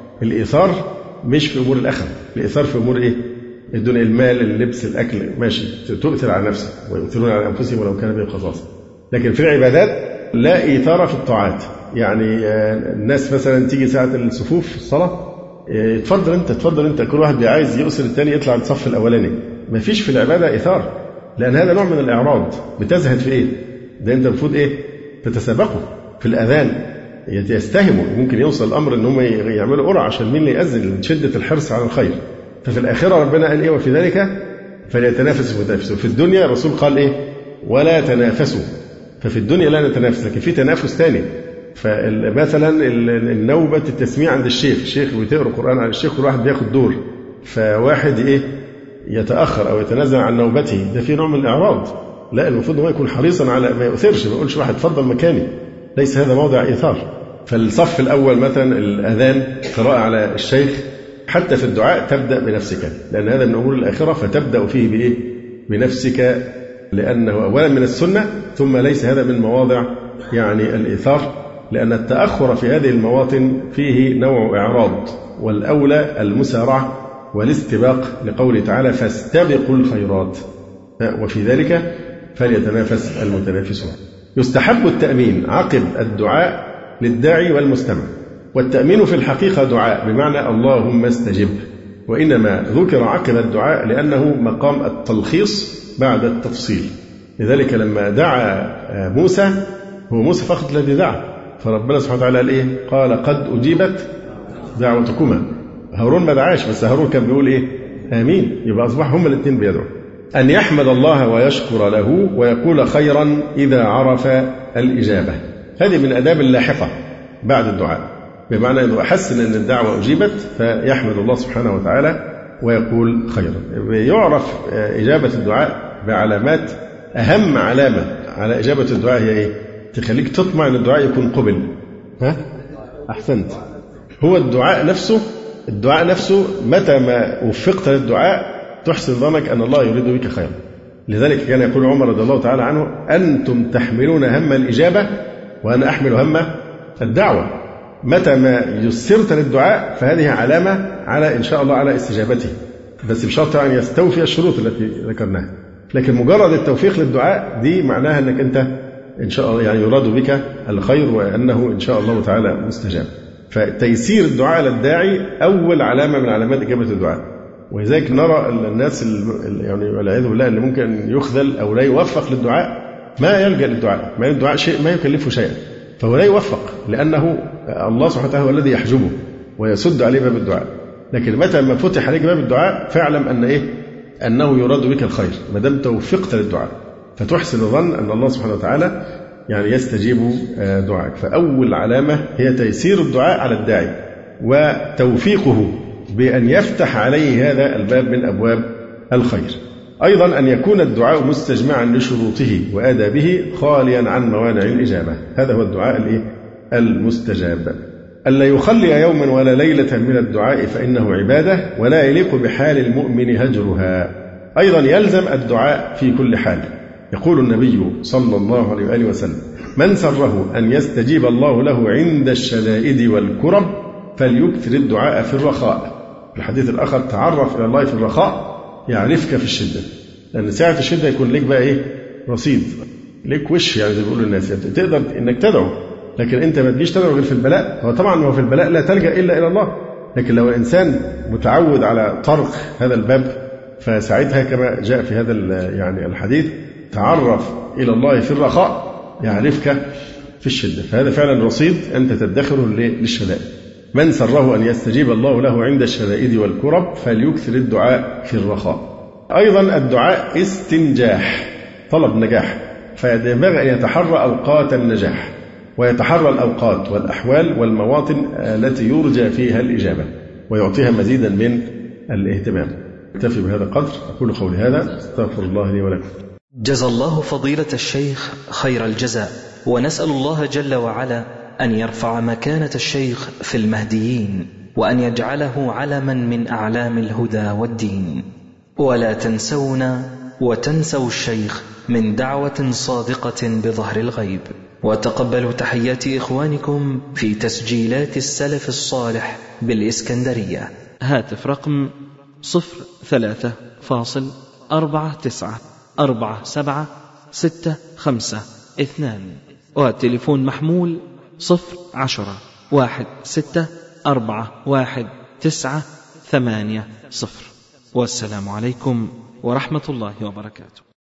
الإيثار مش في أمور الآخرة، الإيثار في أمور إيه؟ الدنيا، المال، اللبس، الأكل، ماشي، تؤثر على نفسك ويؤثرون على أنفسهم ولو كان بهم خصاصة. لكن في العبادات لا إيثار في الطاعات. يعني الناس مثلا تيجي ساعة الصفوف في الصلاة اتفضل أنت اتفضل أنت، كل واحد عايز يؤثر الثاني يطلع الصف الأولاني. ما فيش في العبادة إيثار، لأن هذا نوع من الإعراض. بتزهد في إيه؟ ده أنت المفروض إيه؟ تتسابقوا في الأذان، يستهموا، ممكن يوصل الأمر إن هم يعملوا قرعة عشان مين اللي يأذن، شدة الحرص على الخير. ففي الآخرة ربنا قال إيه؟ وفي ذلك فليتنافس المتنافسون. في الدنيا الرسول قال إيه؟ ولا تنافسوا. ففي الدنيا لا نتنافس، لكن في تنافس ثاني. فمثلا النوبة التسميع عند الشيخ، الشيخ بيقرأ القرآن على الشيخ، كل واحد بياخد دور، فواحد إيه يتأخر أو يتنازل عن نوبته، ده في نوع من الإعراض. لا، المفروض هو يكون حريصا على ما يؤثرش، ما يقولش واحد اتفضل مكاني، ليس هذا موضع إيثار. فالصف الأول مثلا الأذان، قراءة على الشيخ، حتى في الدعاء تبدأ بنفسك، لأن هذا من أمور الآخرة، فتبدأ فيه بإيه؟ بنفسك، لأنه أولا من السنة، ثم ليس هذا من مواضع يعني الإيثار، لأن التأخر في هذه المواطن فيه نوع إعراض، والأولى المسارعة والاستباق، لقوله تعالى فاستبقوا الخيرات وفي ذلك فليتنافس المتنافسون. يستحب التأمين عقب الدعاء للداعي والمستمع، والتأمين في الحقيقة دعاء بمعنى اللهم استجب، وإنما ذكر عقب الدعاء لأنه مقام التلخيص بعد التفصيل. لذلك لما دعا موسى، هو موسى فقط الذي دعا، فربنا سبحانه وتعالى قال إيه؟ قال قد أجيبت دعوتكما. هارون ما دعاش، بس هارون كان بيقول إيه؟ آمين. يبقى أصبح هما الاثنين بيدعوا. أن يحمد الله ويشكر له ويقول خيرا إذا عرف الإجابة، هذه من آداب اللاحقة بعد الدعاء، بمعنى أنه أحس أن الدعوة أجيبت فيحمد الله سبحانه وتعالى ويقول خيرا. يعرف إجابة الدعاء بعلامات، أهم علامة على إجابة الدعاء هي إيه؟ تخليك تطمع أن الدعاء يكون قبل. ها؟ أحسنت. هو الدعاء نفسه، الدعاء نفسه متى ما وفقت للدعاء تحسن ظنك أن الله يريد بك خيرا. لذلك كان يقول عمر رضي الله تعالى عنه أنتم تحملون هم الإجابة وأنا أحمل هم الدعوة. متى ما يسرت للدعاء فهذه علامة على إن شاء الله على استجابته، بس بشرط أن يستوفي الشروط التي ذكرناها. لكن مجرد التوفيق للدعاء دي معناها أنك أنت إن شاء الله يعني يراد بك الخير وأنه إن شاء الله تعالى مستجاب. فتيسير الدعاء للداعي أول علامة من علامات إجابة الدعاء. ولذلك نرى الناس يعني والعياذ بالله اللي ممكن يخذل أو لا يوفق للدعاء، ما يلجأ للدعاء، ما الدعاء شيء ما يكلفه شيئا، فهو لا يوفق لأنه الله سبحانه وتعالى هو الذي يحجبه ويسد عليه باب الدعاء. لكن متى ما فتح عليك باب الدعاء فاعلم أن إيه؟ أنه يراد بك الخير، ما دام توفقت للدعاء، فتحسن الظن أن الله سبحانه وتعالى يعني يستجيب دعائك. فأول علامة هي تيسير الدعاء على الداعي وتوفيقه بأن يفتح عليه هذا الباب من أبواب الخير. أيضا أن يكون الدعاء مستجمعا لشروطه وآدابه خاليا عن موانع الإجابة، هذا هو الدعاء المستجاب. ألا يخلي يوما ولا ليلة من الدعاء فإنه عبادة ولا يليق بحال المؤمن هجرها. أيضا يلزم الدعاء في كل حال. يقول النبي صلى الله عليه وآله وسلم من سره أن يستجيب الله له عند الشدائد والكرب فليكثر الدعاء في الرخاء. في الحديث الآخر تعرف إلى الله في الرخاء يعرفك في الشدة، لأن ساعة الشدة يكون لك بقى إيه؟ رصيد، لك وش يعني زي بيقولوا الناس، يعني تقدر إنك تدعو، لكن أنت ما تجيش تدعو غير في البلاء. هو طبعا هو في البلاء لا تلجأ إلا إلى الله، لكن لو الإنسان متعود على طرق هذا الباب فساعتها كما جاء في هذا يعني الحديث تعرف إلى الله في الرخاء يعرفك في الشدة. فهذا فعلا رصيد أنت تدخره للشدائد. من سره أن يستجيب الله له عند الشدائد والكرب فليكثر الدعاء في الرخاء. أيضا الدعاء استنجاح، طلب نجاح، فينبغي أن يتحرى أوقات النجاح ويتحرى الأوقات والأحوال والمواطن التي يرجى فيها الإجابة ويعطيها مزيدا من الاهتمام. اكتفي بهذا القدر، أقول قولي هذا، استغفر الله لي ولكم. جزى الله فضيلة الشيخ خير الجزاء، ونسأل الله جل وعلا أن يرفع مكانة الشيخ في المهديين وأن يجعله علما من أعلام الهدى والدين. ولا تنسونا وتنسوا الشيخ من دعوة صادقة بظهر الغيب، وتقبلوا تحيات إخوانكم في تسجيلات السلف الصالح بالإسكندرية. هاتف رقم صفر ثلاثة فاصل أربعة تسعة أربعة سبعة ستة خمسة اثنان، والتليفون محمول صفر عشرة واحد ستة أربعة واحد تسعة ثمانية صفر. والسلام عليكم ورحمة الله وبركاته.